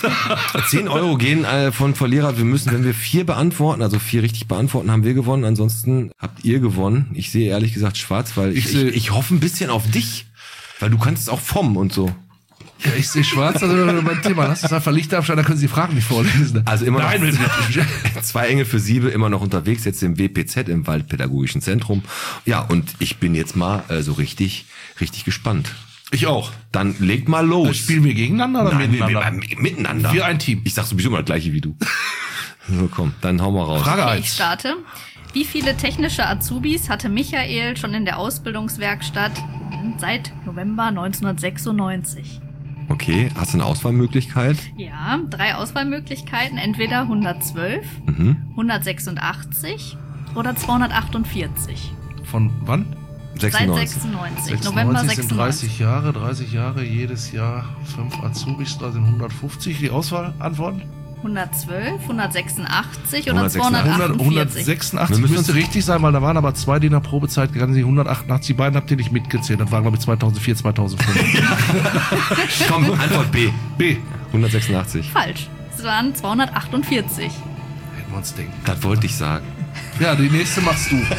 zehn Euro gehen äh, von Verlierer. Wir müssen, wenn wir vier beantworten, also vier richtig beantworten, haben wir gewonnen. Ansonsten habt ihr gewonnen. Ich sehe ehrlich gesagt schwarz, weil ich, Ich sehe- ich, ich hoffe ein bisschen auf dich. Weil du kannst es auch vom und so. Ja, ich sehe schwarz, also beim Thema. Lass uns einfach Licht abstellen, dann können Sie die Fragen nicht vorlesen. Also immer Nein, noch mit- zwei Engel für Siebe, immer noch unterwegs, jetzt im W P Z, im Waldpädagogischen Zentrum. Ja, und ich bin jetzt mal äh, so richtig, richtig gespannt. Ich auch. Dann leg mal los. Spielen wir gegeneinander oder Nein, wir, miteinander? wir, wir, miteinander. Wir ein Team. Ich sag sowieso immer das gleiche wie du. So, komm, dann hau mal raus. Frage Okay, eins. ich starte. Wie viele technische Azubis hatte Michael schon in der Ausbildungswerkstatt seit November neunzehnhundertsechsundneunzig? Okay, hast du eine Auswahlmöglichkeit? Ja, drei Auswahlmöglichkeiten. Entweder hundertzwölf, Mhm. hundertsechsundachtzig oder zweihundertachtundvierzig. Von wann? Seit sechsundneunzig. sechsundneunzig, November sind sechsundneunzig. dreißig Jahre, dreißig Jahre, jedes Jahr fünf Azubis, da sind hundertfünfzig. Die Auswahlantworten? hundertzwölf, hundertsechsundachtzig oder hundertsechsundachtzig. zweihundertachtundvierzig. hundertsechsundachtzig Wir müssen müsste uns- richtig sein, weil da waren aber zwei, die in der Probezeit gegangen sind. hundertachtundachtzig, die beiden habt ihr nicht mitgezählt. Das war, glaube ich, zweitausendvier, zweitausendfünf. Komm, Antwort B. B. hundertsechsundachtzig. Falsch. Es waren zweihundertachtundvierzig. Hätten wir uns denken. Das wollte ich sagen. Ja, die nächste machst du.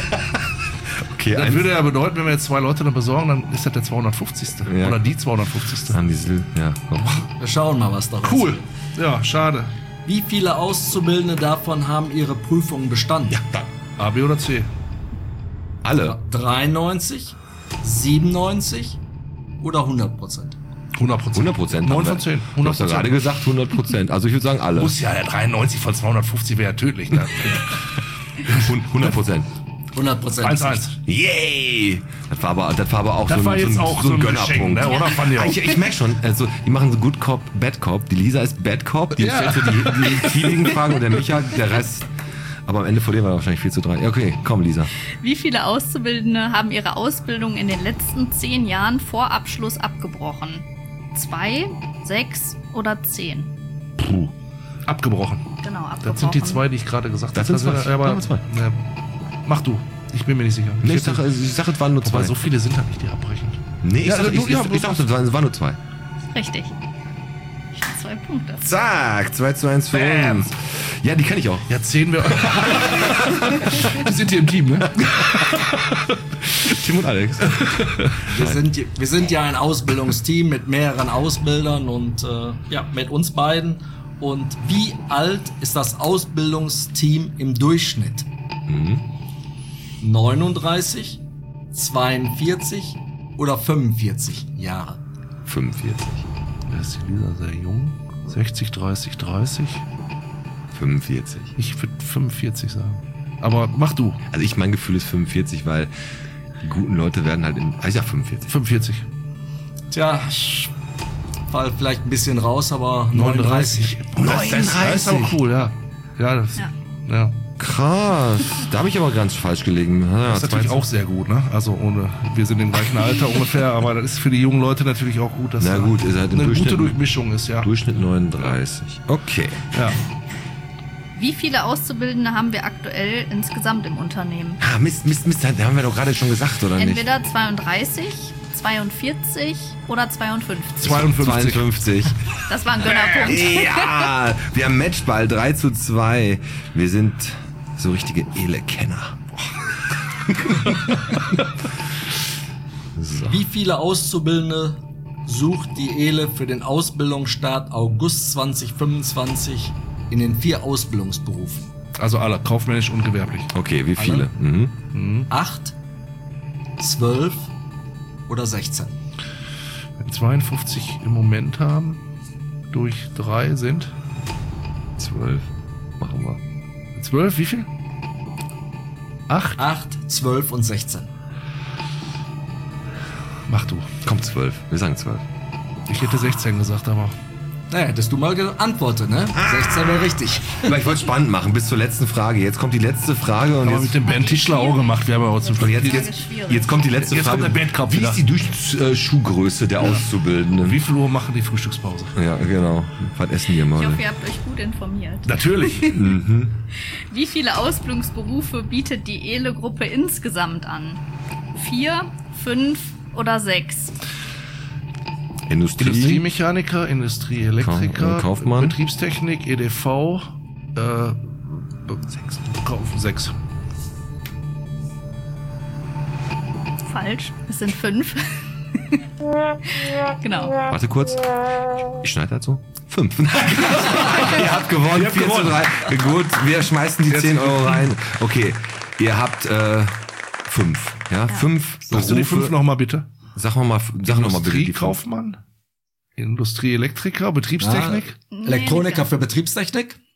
Okay, Das eins. würde ja bedeuten, wenn wir jetzt zwei Leute dann besorgen, dann ist das der zweihundertfünfzigste. Ja. Oder die zweihundertfünfzigste. Haben die Sil ja, komm. Wir schauen mal, was daraus Cool. wird. Ja, schade. Wie viele Auszubildende davon haben ihre Prüfungen bestanden? A, B oder C? Alle. dreiundneunzig, siebenundneunzig oder hundert Prozent? hundert Prozent. hundert Prozent. neun von zehn. Du hast ja gerade gesagt hundert Prozent. Also ich würde sagen alle. Muss ja, der dreiundneunzig von zweihundertfünfzig wäre ja tödlich. Ne? hundert Prozent. hundert Prozent. eins eins. Yay! Das war aber, das war aber auch Das so, war ein, jetzt so, ein, auch so ein Geschenk, Gönnerpunkt. ne? Oder? Fand ich auch. Ich, ich merke schon, also die machen so Good Cop, Bad Cop. Die Lisa ist Bad Cop, die Ja. stellt so die, die tieferen Fragen und der Micha, der Rest. Aber am Ende verlieren wir wahrscheinlich vier zu drei. Ja, okay, komm Lisa. Wie viele Auszubildende haben ihre Ausbildung in den letzten zehn Jahren vor Abschluss abgebrochen? Zwei, sechs oder zehn? Puh. Abgebrochen. Genau, abgebrochen. Das sind die zwei, die ich gerade gesagt Das habe. sind zwei. Ja, aber, Ja, zwei. ja, mach du. Ich bin mir nicht sicher. Nee, ich sag, also ich sag, es waren nur zwei. Aber so viele sind da nicht, die abbrechen. Nee, ich Ja, sag, also ich, du- ich, ja, ich, ich sag, es waren, es waren nur zwei. Richtig. Ich hab zwei Punkte. Zack, zwei zu eins für Bam. uns. Ja, die kenne ich auch. Ja, zehn wir. Wir sind hier im Team, ne? Tim und Alex. Wir sind, wir sind ja ein Ausbildungsteam mit mehreren Ausbildern und äh, ja, mit uns beiden. Und wie alt ist das Ausbildungsteam im Durchschnitt? neununddreißig, zweiundvierzig oder fünfundvierzig Jahre? fünfundvierzig. Da ist die Lisa sehr jung. sechzig, dreißig, dreißig. fünfundvierzig. Ich würde fünfundvierzig sagen. Aber mach du. Also ich, mein Gefühl ist fünfundvierzig, weil die guten Leute werden halt in, ich sag fünfundvierzig. fünfundvierzig. Tja, ich fall vielleicht ein bisschen raus, aber neununddreißig. neununddreißig. Das ist aber cool, ja. Ja, das, Ja. ja. Krass. Da habe ich aber ganz falsch gelegen. Ja, Das ist natürlich auch sehr gut, ne? Also ohne, wir sind im gleichen Alter ungefähr, aber das ist für die jungen Leute natürlich auch gut, dass Na da gut, ist halt im eine Durchschnitt- gute Durchmischung ist, ja. Durchschnitt neununddreißig. Okay. Ja. Wie viele Auszubildende haben wir aktuell insgesamt im Unternehmen? Ah, Mist, Mist, Mist, da haben wir doch gerade schon gesagt, oder nicht? Entweder zweiunddreißig, zweiundvierzig oder zweiundfünfzig. zweiundfünfzig. zweiundfünfzig. Das war ein Gönnerpunkt. Ja, wir haben Matchball drei zu zwei. Wir sind so richtige Ele-Kenner. So. Wie viele Auszubildende sucht die E L E für den Ausbildungsstart August zweitausendfünfundzwanzig in den vier Ausbildungsberufen? Also alle, kaufmännisch und gewerblich. Okay, wie viele? Mhm. Acht, zwölf oder sechzehn? Wenn zweiundfünfzig im Moment haben, durch drei sind zwölf. Machen wir. zwölf, wie viel? Acht? Acht, zwölf und sechzehn. Mach du. Komm, zwölf. Wir sagen zwölf. Ich hätte sechzehn gesagt, aber Naja, hättest du mal geantwortet, ne? sechzehn wäre richtig. Aber ich wollte es spannend machen bis zur letzten Frage. Jetzt kommt die letzte Frage und haben wir jetzt, mit dem Bernd Tischler auch gemacht. Wir haben ja auch zum und Schluss. jetzt, jetzt, jetzt kommt die letzte Jetzt Frage. kommt der Bandkopf Wie wieder. ist die Durchschnittsschuhgröße der Auszubildenden? Wie viel Uhr machen die Frühstückspause? Ja, genau. Was essen die immer? Ich hoffe, ihr habt euch gut informiert. Natürlich. Wie viele Ausbildungsberufe bietet die E L E-Gruppe insgesamt an? Vier, fünf oder sechs? Industrie. Industriemechaniker, Industrieelektriker, Ka- Kaufmann. Betriebstechnik, E D V, äh, sechs. Kauf, sechs. Falsch. Es sind fünf. Genau. Warte kurz. Ich schneide halt so. Fünf. Ihr habt gewonnen. Ihr habt vier zu gewonnen. drei. Gut, wir schmeißen die zehn Euro rein. Okay, ihr habt äh, fünf. Ja, fünf. Sagst du die fünf nochmal bitte? Sag noch mal, sag noch mal bitte die fünf. Industriekaufmann, Industrieelektriker, Betriebstechnik, Elektroniker für Betriebstechnik,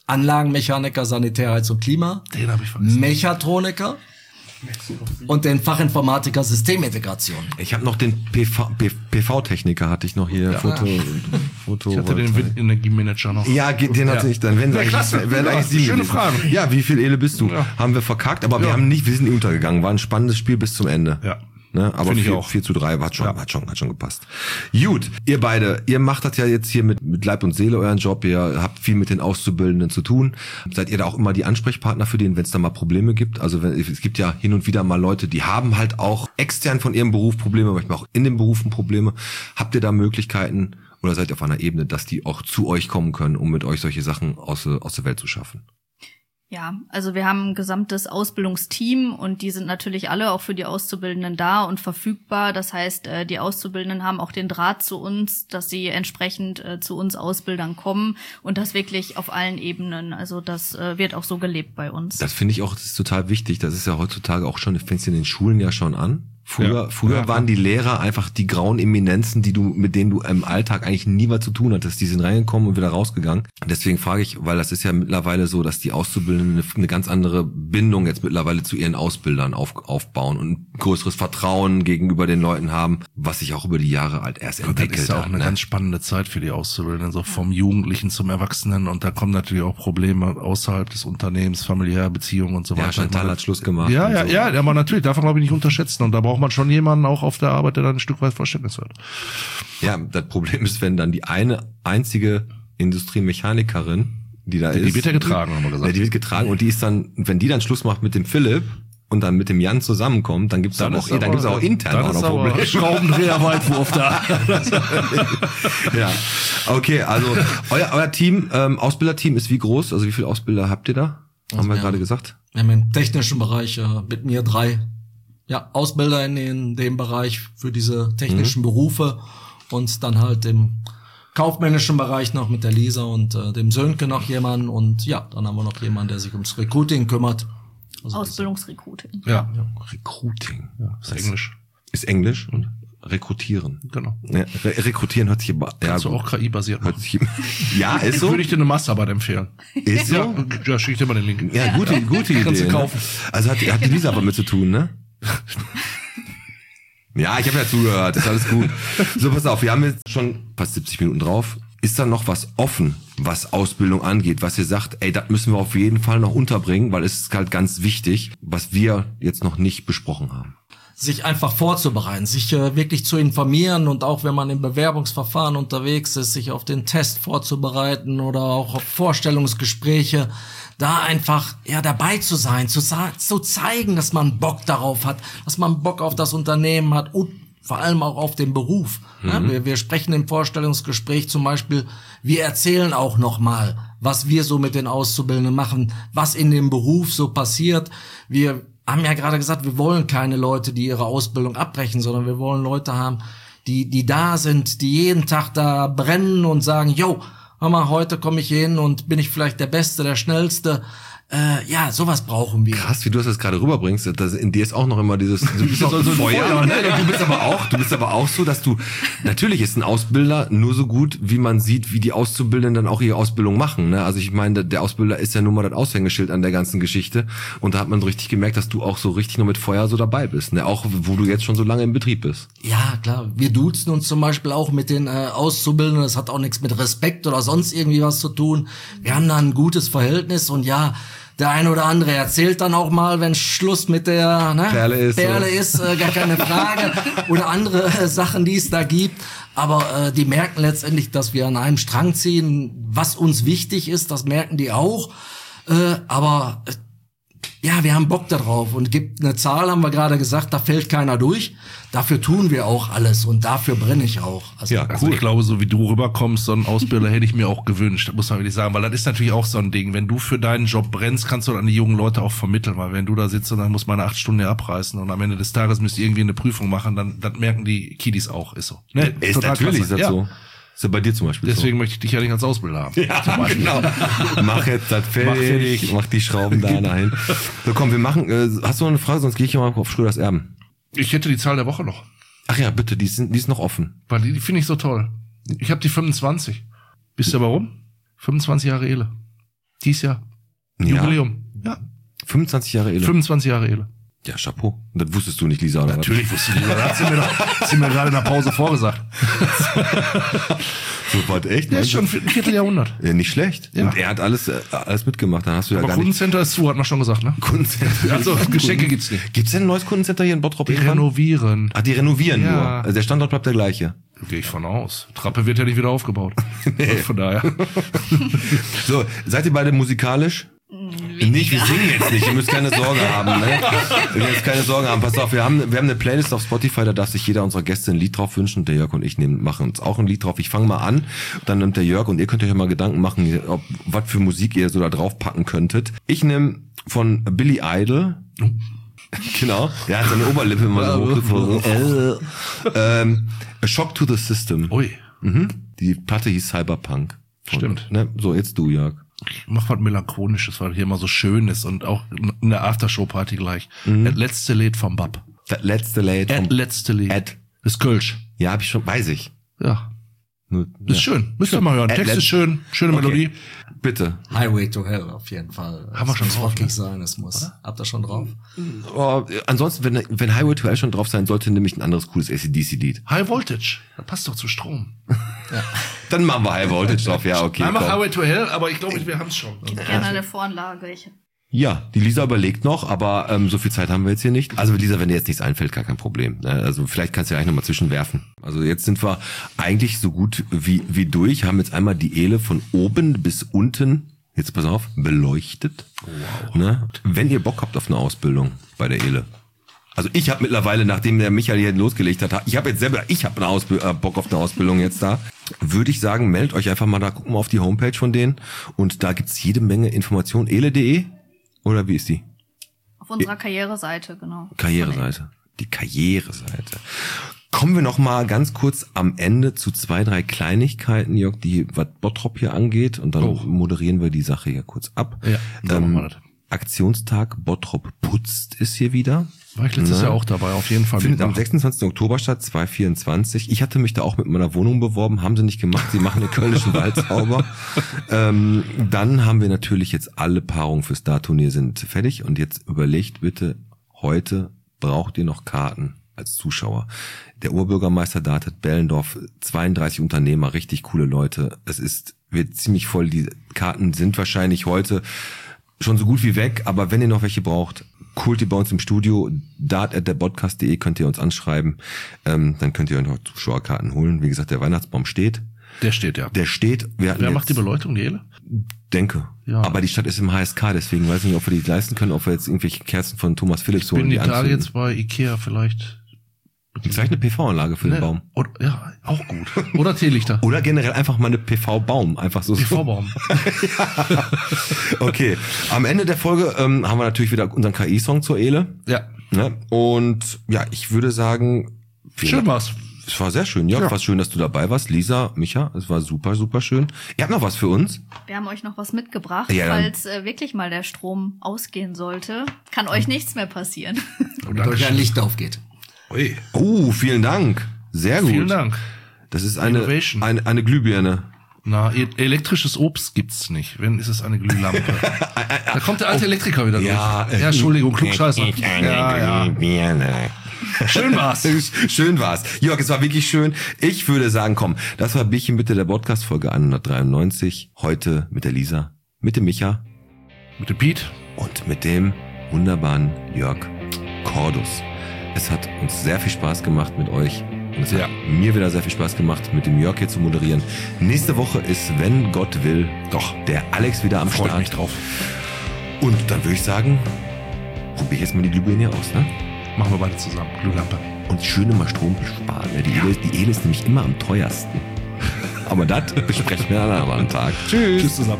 Anlagenmechaniker, Sanitär, Heiz und Klima, Den habe ich vergessen. Mechatroniker und den Fachinformatiker Systemintegration. Ich habe noch den P V, P V-Techniker hatte ich noch hier. Ja. Foto, Foto. Ich hatte den Windenergiemanager noch. Ja, ge- den hatte Ja. ich dann. Wenn Ja, eigentlich, klasse. wenn Ja, eigentlich Sie schöne gewesen. Frage. Ja, wie viel Ele bist du? Ja. Haben wir verkackt, aber wir Ja. haben nicht, wir sind nicht untergegangen. War ein spannendes Spiel bis zum Ende. Ja. Ne? Aber Finde ich vier, auch. vier zu drei hat schon, Ja. hat schon, hat schon gepasst. Gut, ihr beide, ihr macht das ja jetzt hier mit, mit Leib und Seele euren Job. Ihr habt viel mit den Auszubildenden zu tun. Seid ihr da auch immer die Ansprechpartner für den, wenn es da mal Probleme gibt? Also wenn, es gibt ja hin und wieder mal Leute, die haben halt auch extern von ihrem Beruf Probleme, manchmal auch in den Berufen Probleme. Habt ihr da Möglichkeiten oder seid ihr auf einer Ebene, dass die auch zu euch kommen können, um mit euch solche Sachen aus, aus der Welt zu schaffen? Ja, also wir haben ein gesamtes Ausbildungsteam und die sind natürlich alle auch für die Auszubildenden da und verfügbar. Das heißt, äh, die Auszubildenden haben auch den Draht zu uns, dass sie entsprechend äh, zu uns Ausbildern kommen und das wirklich auf allen Ebenen. Also das äh, wird auch so gelebt bei uns. Das finde ich auch, das ist total wichtig. Das ist ja heutzutage auch schon, fängst du in den Schulen ja schon an. Früher, Ja. früher Ja, waren die Lehrer einfach die grauen Eminenzen, die du, mit denen du im Alltag eigentlich nie was zu tun hattest. Die sind reingekommen und wieder rausgegangen. Deswegen frage ich, weil das ist ja mittlerweile so, dass die Auszubildenden eine, eine ganz andere Bindung jetzt mittlerweile zu ihren Ausbildern auf, aufbauen und ein größeres Vertrauen gegenüber den Leuten haben, was sich auch über die Jahre halt erst Das entwickelt ist ja auch hat. eine Ne? ganz spannende Zeit für die Auszubildenden, so vom Jugendlichen zum Erwachsenen. Und da kommen natürlich auch Probleme außerhalb des Unternehmens, familiäre Beziehungen und so Ja, weiter. Chantal hat Schluss gemacht. Ja, und ja, so. ja, aber natürlich, darf man glaube ich nicht unterschätzen. Und da braucht man schon jemanden auch auf der Arbeit, der dann ein Stück weit Verständnis hat. Ja, das Problem ist, wenn dann die eine einzige Industriemechanikerin, die da Die ist. wird ja getragen, haben wir gesagt. Ja, die wird getragen und die ist dann, wenn die dann Schluss macht mit dem Philipp und dann mit dem Jan zusammenkommt, dann gibt's dann auch, dann gibt's auch intern dann auch ist noch aber Probleme. Schraubendreher Weitwurf da. Ja, okay, also euer, euer Team, ähm, Ausbilderteam ist wie groß? Also wie viele Ausbilder habt ihr da? Also Haben wir wir gerade haben- gesagt. Wir haben im technischen Bereich äh, mit mir drei ja, Ausbilder in, den, dem Bereich für diese technischen Berufe und dann halt im kaufmännischen Bereich noch mit der Lisa und äh, dem Sönke noch jemanden und ja, dann haben wir noch jemanden, der sich ums Recruiting kümmert. Also Ausbildungsrecruiting. Ja, Recruiting. ja, ist Englisch. Ist Englisch und rekrutieren. Genau. Ja, re rekrutieren hört sich aber, ja, Kannst du gut. auch K I-basiert Hört machen. sich, ja, ist so. Würde ich dir eine Masterarbeit empfehlen. Ist so. Ja, ja schicke ich dir mal den Link. Ja, gute, gute Idee. Kannst du ne? kaufen. Also hat, hat die Lisa aber mit zu tun, ne? Ja, ich habe ja zugehört, ist alles gut. So, pass auf, wir haben jetzt schon fast siebzig Minuten drauf. Ist da noch was offen, was Ausbildung angeht, was ihr sagt, ey, das müssen wir auf jeden Fall noch unterbringen, weil es ist halt ganz wichtig, was wir jetzt noch nicht besprochen haben. sich einfach vorzubereiten, sich äh, wirklich zu informieren und auch wenn man im Bewerbungsverfahren unterwegs ist, sich auf den Test vorzubereiten oder auch auf Vorstellungsgespräche, da einfach ja dabei zu sein, zu, zu zeigen, dass man Bock darauf hat, dass man Bock auf das Unternehmen hat und vor allem auch auf den Beruf. Mhm. Ja, wir, wir sprechen im Vorstellungsgespräch zum Beispiel, wir erzählen auch nochmal, was wir so mit den Auszubildenden machen, was in dem Beruf so passiert. Wir haben ja gerade gesagt, wir wollen keine Leute, die ihre Ausbildung abbrechen, sondern wir wollen Leute haben, die die da sind, die jeden Tag da brennen und sagen, yo, hör mal, heute komme ich hin und bin ich vielleicht der Beste, der Schnellste. Äh, ja, sowas brauchen wir. Krass, wie du das gerade rüberbringst. Das, in dir ist auch noch immer dieses, du bist auch so ein Feuer. Ne? Du bist aber auch, du bist aber auch so, dass du, natürlich ist ein Ausbilder nur so gut, wie man sieht, wie die Auszubildenden dann auch ihre Ausbildung machen. Ne? Also ich meine, der Ausbilder ist ja nur mal das Aushängeschild an der ganzen Geschichte. Und da hat man so richtig gemerkt, dass du auch so richtig noch mit Feuer so dabei bist. Ne? Auch wo du jetzt schon so lange im Betrieb bist. Ja, klar. Wir duzen uns zum Beispiel auch mit den äh, Auszubildenden. Das hat auch nichts mit Respekt oder sonst irgendwie was zu tun. Wir haben da ein gutes Verhältnis und ja, der eine oder andere erzählt dann auch mal, wenn Schluss mit der ne, Perle ist, Perle so. ist äh, gar keine Frage. Oder andere äh, Sachen, die es da gibt. Aber äh, die merken letztendlich, dass wir an einem Strang ziehen. Was uns wichtig ist, das merken die auch. Äh, aber äh, ja, wir haben Bock darauf. Und gibt eine Zahl, haben wir gerade gesagt, da fällt keiner durch. Dafür tun wir auch alles und dafür brenne ich auch. Also, Ja, Also cool. ich glaube, so wie du rüberkommst, so einen Ausbilder hätte ich mir auch gewünscht, muss man wirklich sagen, weil das ist natürlich auch so ein Ding. Wenn du für deinen Job brennst, kannst du an die jungen Leute auch vermitteln, weil wenn du da sitzt und dann muss man acht Stunden hier abreißen und am Ende des Tages müsst ihr irgendwie eine Prüfung machen, dann, dann merken die Kiddies auch, ist so. Ne? Ist Total natürlich, ist klasse. das Ja. so. Ist ja bei dir zum Beispiel Deswegen möchte ich dich ja nicht als Ausbilder haben. Ja, genau. Mach jetzt das fertig, mach, fertig. mach die Schrauben da dahin. So, komm, wir machen, äh, hast du noch eine Frage, sonst gehe ich mal auf Schröders Erben. Ich hätte die Zahl der Woche noch, Ach ja, bitte, die, sind, die ist noch offen. weil die, die finde ich so toll. Ich habe die fünfundzwanzig. Wisst ihr warum? fünfundzwanzig Jahre Ehe. Dies Jahr. Ja. Jubiläum. Ja. fünfundzwanzig Jahre Ele. fünfundzwanzig Jahre Ele. Ja, Chapeau. Das wusstest du nicht, Lisa, oder? Natürlich wusste ich, das hat sie mir, doch, hat sie mir gerade in der Pause vorgesagt. So was echt? Der ist schon ein Vierteljahrhundert. Ja, nicht schlecht. Ja. Und er hat alles, äh, alles mitgemacht. Dann hast du ja Aber gar nicht... Kundencenter ist zu, hat man schon gesagt, ne? Kundencenter. Also Geschenke gibt's nicht. Gibt's denn ein neues Kundencenter hier in Bottrop? Die irgendwann? renovieren. Ah, die renovieren Ja. nur. Also der Standort bleibt der gleiche. Gehe ich von aus. Trappe wird ja nicht wieder aufgebaut. Also von daher. So, seid ihr beide musikalisch? Nicht, wir singen jetzt nicht, ihr müsst keine Sorge haben, ne? Ihr müsst keine Sorge haben, pass auf, wir haben, wir haben eine Playlist auf Spotify, da darf sich jeder unserer Gäste ein Lied drauf wünschen, der Jörg und ich nehmen, machen uns auch ein Lied drauf. Ich fange mal an, dann nimmt der Jörg und ihr könnt euch ja mal Gedanken machen, ob, was für Musik ihr so da drauf packen könntet. Ich nehme von Billy Idol, genau, er hat seine Oberlippe immer so hochgezogen. ähm, A Shock to the System. Ui. Mhm. Die Platte hieß Cyberpunk. Stimmt. Ne? So, jetzt du, Jörg. Ich mach was Melancholisches, weil hier immer so schön ist und auch in der Aftershow-Party gleich. Mhm. Das letzte Lied vom Bab. Das letzte Lied Das vom... letzte Lied. Ed. Das Kölsch. Ja, hab ich schon, weiß ich. Ja. Nur, Ist ja. schön. Müsst ihr mal hören. Ed, Text Ed. ist schön. Schöne Okay. Melodie. Bitte. Highway to Hell auf jeden Fall. Haben wir Es schon muss drauf, rockig ne? sein, es muss. Habt ihr schon drauf? Oh, ansonsten, wenn, wenn Highway to Hell schon drauf sein sollte, nämlich ein anderes cooles A C D C-Lied. High Voltage. Das passt doch zu Strom. Dann machen wir High Voltage drauf, ja, okay. Einmal komm. Highway to Hell, aber ich glaube, wir haben es schon. Gib gerne eine Voranlage. Ich Ja, die Lisa überlegt noch, aber ähm, so viel Zeit haben wir jetzt hier nicht. Also Lisa, wenn dir jetzt nichts einfällt, gar kein Problem. Ne? Also vielleicht kannst du ja eigentlich nochmal zwischenwerfen. Also jetzt sind wir eigentlich so gut wie wie durch, haben jetzt einmal die Ele von oben bis unten, jetzt pass auf, beleuchtet. Wow. Ne? Wenn ihr Bock habt auf eine Ausbildung bei der Ele. Also ich habe mittlerweile, nachdem der Michael hier losgelegt hat, ich habe jetzt selber, ich habe eine Ausb- äh, Bock auf eine Ausbildung jetzt da, würde ich sagen, meldet euch einfach mal da, gucken wir auf die Homepage von denen und da gibt's jede Menge Informationen. ele punkt de oder wie ist die? auf unserer Karriereseite, genau. Karriereseite. Die Karriereseite. Kommen wir noch mal ganz kurz am Ende zu zwei, drei Kleinigkeiten, Jörg, die was Bottrop hier angeht und dann Oh. moderieren wir die Sache hier kurz ab. Ja, dann machen wir das. Aktionstag Bottrop putzt ist hier wieder. War ich letztes Ne? Jahr auch dabei, auf jeden Fall. Findet am mitmachen. sechsundzwanzigsten Oktober statt, zweitausendvierundzwanzig. Ich hatte mich da auch mit meiner Wohnung beworben, haben sie nicht gemacht. Sie machen den kölnischen Wald sauber. Ähm, dann haben wir natürlich jetzt alle Paarungen fürs Dart-Turnier sind fertig. Und jetzt überlegt bitte, heute braucht ihr noch Karten als Zuschauer. Der Oberbürgermeister dartet Bellendorf, zweiunddreißig Unternehmer, richtig coole Leute. Es ist, wird ziemlich voll. Die Karten sind wahrscheinlich heute schon so gut wie weg, aber wenn ihr noch welche braucht, holt ihr bei uns im Studio, dart at der podcast punkt de könnt ihr uns anschreiben, ähm, dann könnt ihr euch noch Zuschauerkarten holen. Wie gesagt, der Weihnachtsbaum steht. Der steht ja. Der steht. Wir hatten Wer jetzt, macht die Beleuchtung, die Ele? Denke. Ja. Aber die Stadt ist im H S K, deswegen weiß ich nicht, ob wir die leisten können, ob wir jetzt irgendwelche Kerzen von Thomas Philips holen. Bin die Tage anzünden. jetzt bei Ikea vielleicht. Vielleicht eine P V-Anlage für den Ne, Baum. Oder, ja, auch gut. Oder Teelichter. Oder generell einfach mal eine P V-Baum. Einfach so. P V-Baum. Okay. Am Ende der Folge ähm, haben wir natürlich wieder unseren K I-Song zur Ele. Ja. Ne? Und ja, ich würde sagen, Schön war's. Es war sehr schön. Ja, Ja. war schön, dass du dabei warst. Lisa, Micha, es war super, super schön. Ihr habt noch was für uns? Wir haben euch noch was mitgebracht, Ja, dann- falls äh, wirklich mal der Strom ausgehen sollte. Kann euch nichts mehr passieren. Damit euch ein Licht aufgeht. Ui. Oh, vielen Dank. Sehr gut. Vielen Dank. Das ist eine, Innovation. eine, eine Glühbirne. Na, e- elektrisches Obst gibt's nicht. Wenn, ist es eine Glühlampe. Da kommt der alte Elektriker wieder durch. Ja, Entschuldigung, Klugscheißer. Ja, ja. Birne. Schön war's. Schön war's. Jörg, es war wirklich schön. Ich würde sagen, komm, das war Bierchen bitte der Podcast Folge hundertdreiundneunzig. Heute mit der Lisa, mit dem Micha Mit dem Piet. und mit dem wunderbaren Jörg Cordus. Es hat uns sehr viel Spaß gemacht mit euch. Und es Ja. hat mir wieder sehr viel Spaß gemacht, mit dem Jörg hier zu moderieren. Nächste Woche ist, wenn Gott will, doch der Alex wieder am Freut Start. mich drauf. Und dann würde ich sagen, probiere ich jetzt mal die Glühbirne hier aus, ne? Machen wir beide zusammen. Glühlampe. Und schön immer Strom sparen. Ne? Die, Ele, die Ele ist nämlich immer am teuersten. Aber das besprechen wir an einem anderen Tag. Tschüss. Tschüss zusammen.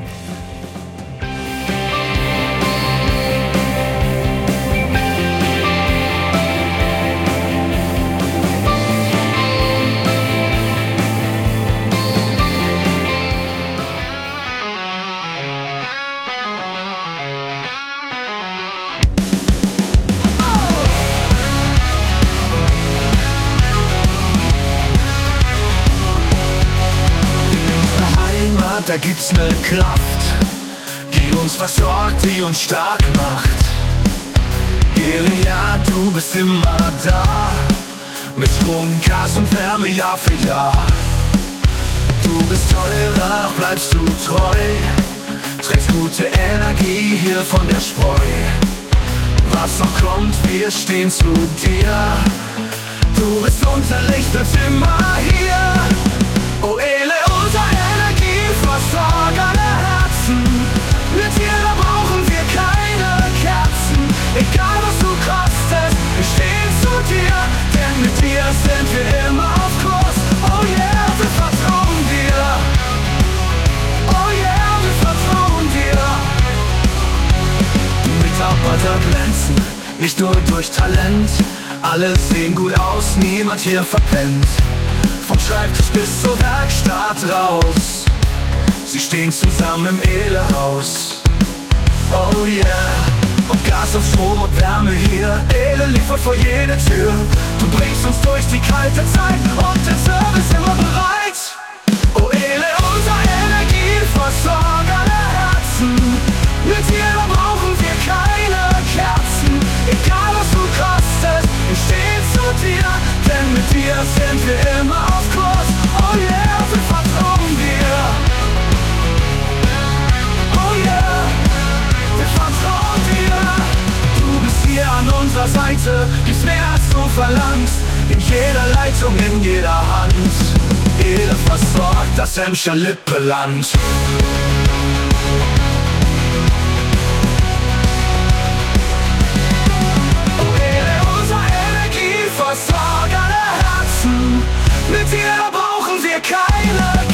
Heimat, da gibt's ne Kraft, die uns versorgt, die uns stark macht. Ele, ja, du bist immer da. Mit Strom, Gas und Wärme Jahr für Jahr. Du bist teurer, bleibst du treu. Trägst gute Energie hier von der Spreu. Was noch kommt, wir stehen zu dir. Du bist unser Licht, bist immer hier. Oh Ele, unser Energieversorger der Herzen. Mit dir, da brauchen wir keine Kerzen. Egal was du kostest, wir stehen zu dir. Denn mit dir sind wir immer auf Kurs. Oh yeah, wir vertrauen dir. Oh yeah, wir vertrauen dir. Die Mitarbeiter glänzen, nicht nur durch Talent. Alle sehen gut aus, niemand hier verpennt. Vom Schreibtisch bis zur Werkstatt raus. Sie stehen zusammen im Ele-Haus. Oh yeah. Und Gas und Strom und Wärme hier. Ele liefert vor jede Tür. Du bringst uns durch die kalte Zeit und der Service immer bereit. Oh Ele, unser Energieversorger der Herzen. Mit dir da brauchen wir keine Kerzen. Egal was du kostest, wir stehen zu dir. Denn mit dir sind wir immer auf Kurs. Oh yeah, wir vertrauen dir. Oh yeah, wir vertrauen dir. Du bist hier an unserer Seite, gibst mehr als du verlangst. In jeder Leitung, in jeder Hand. Ele versorgt das Emscher Lippeland. Versorger der Herzen. Mit dir brauchen wir keine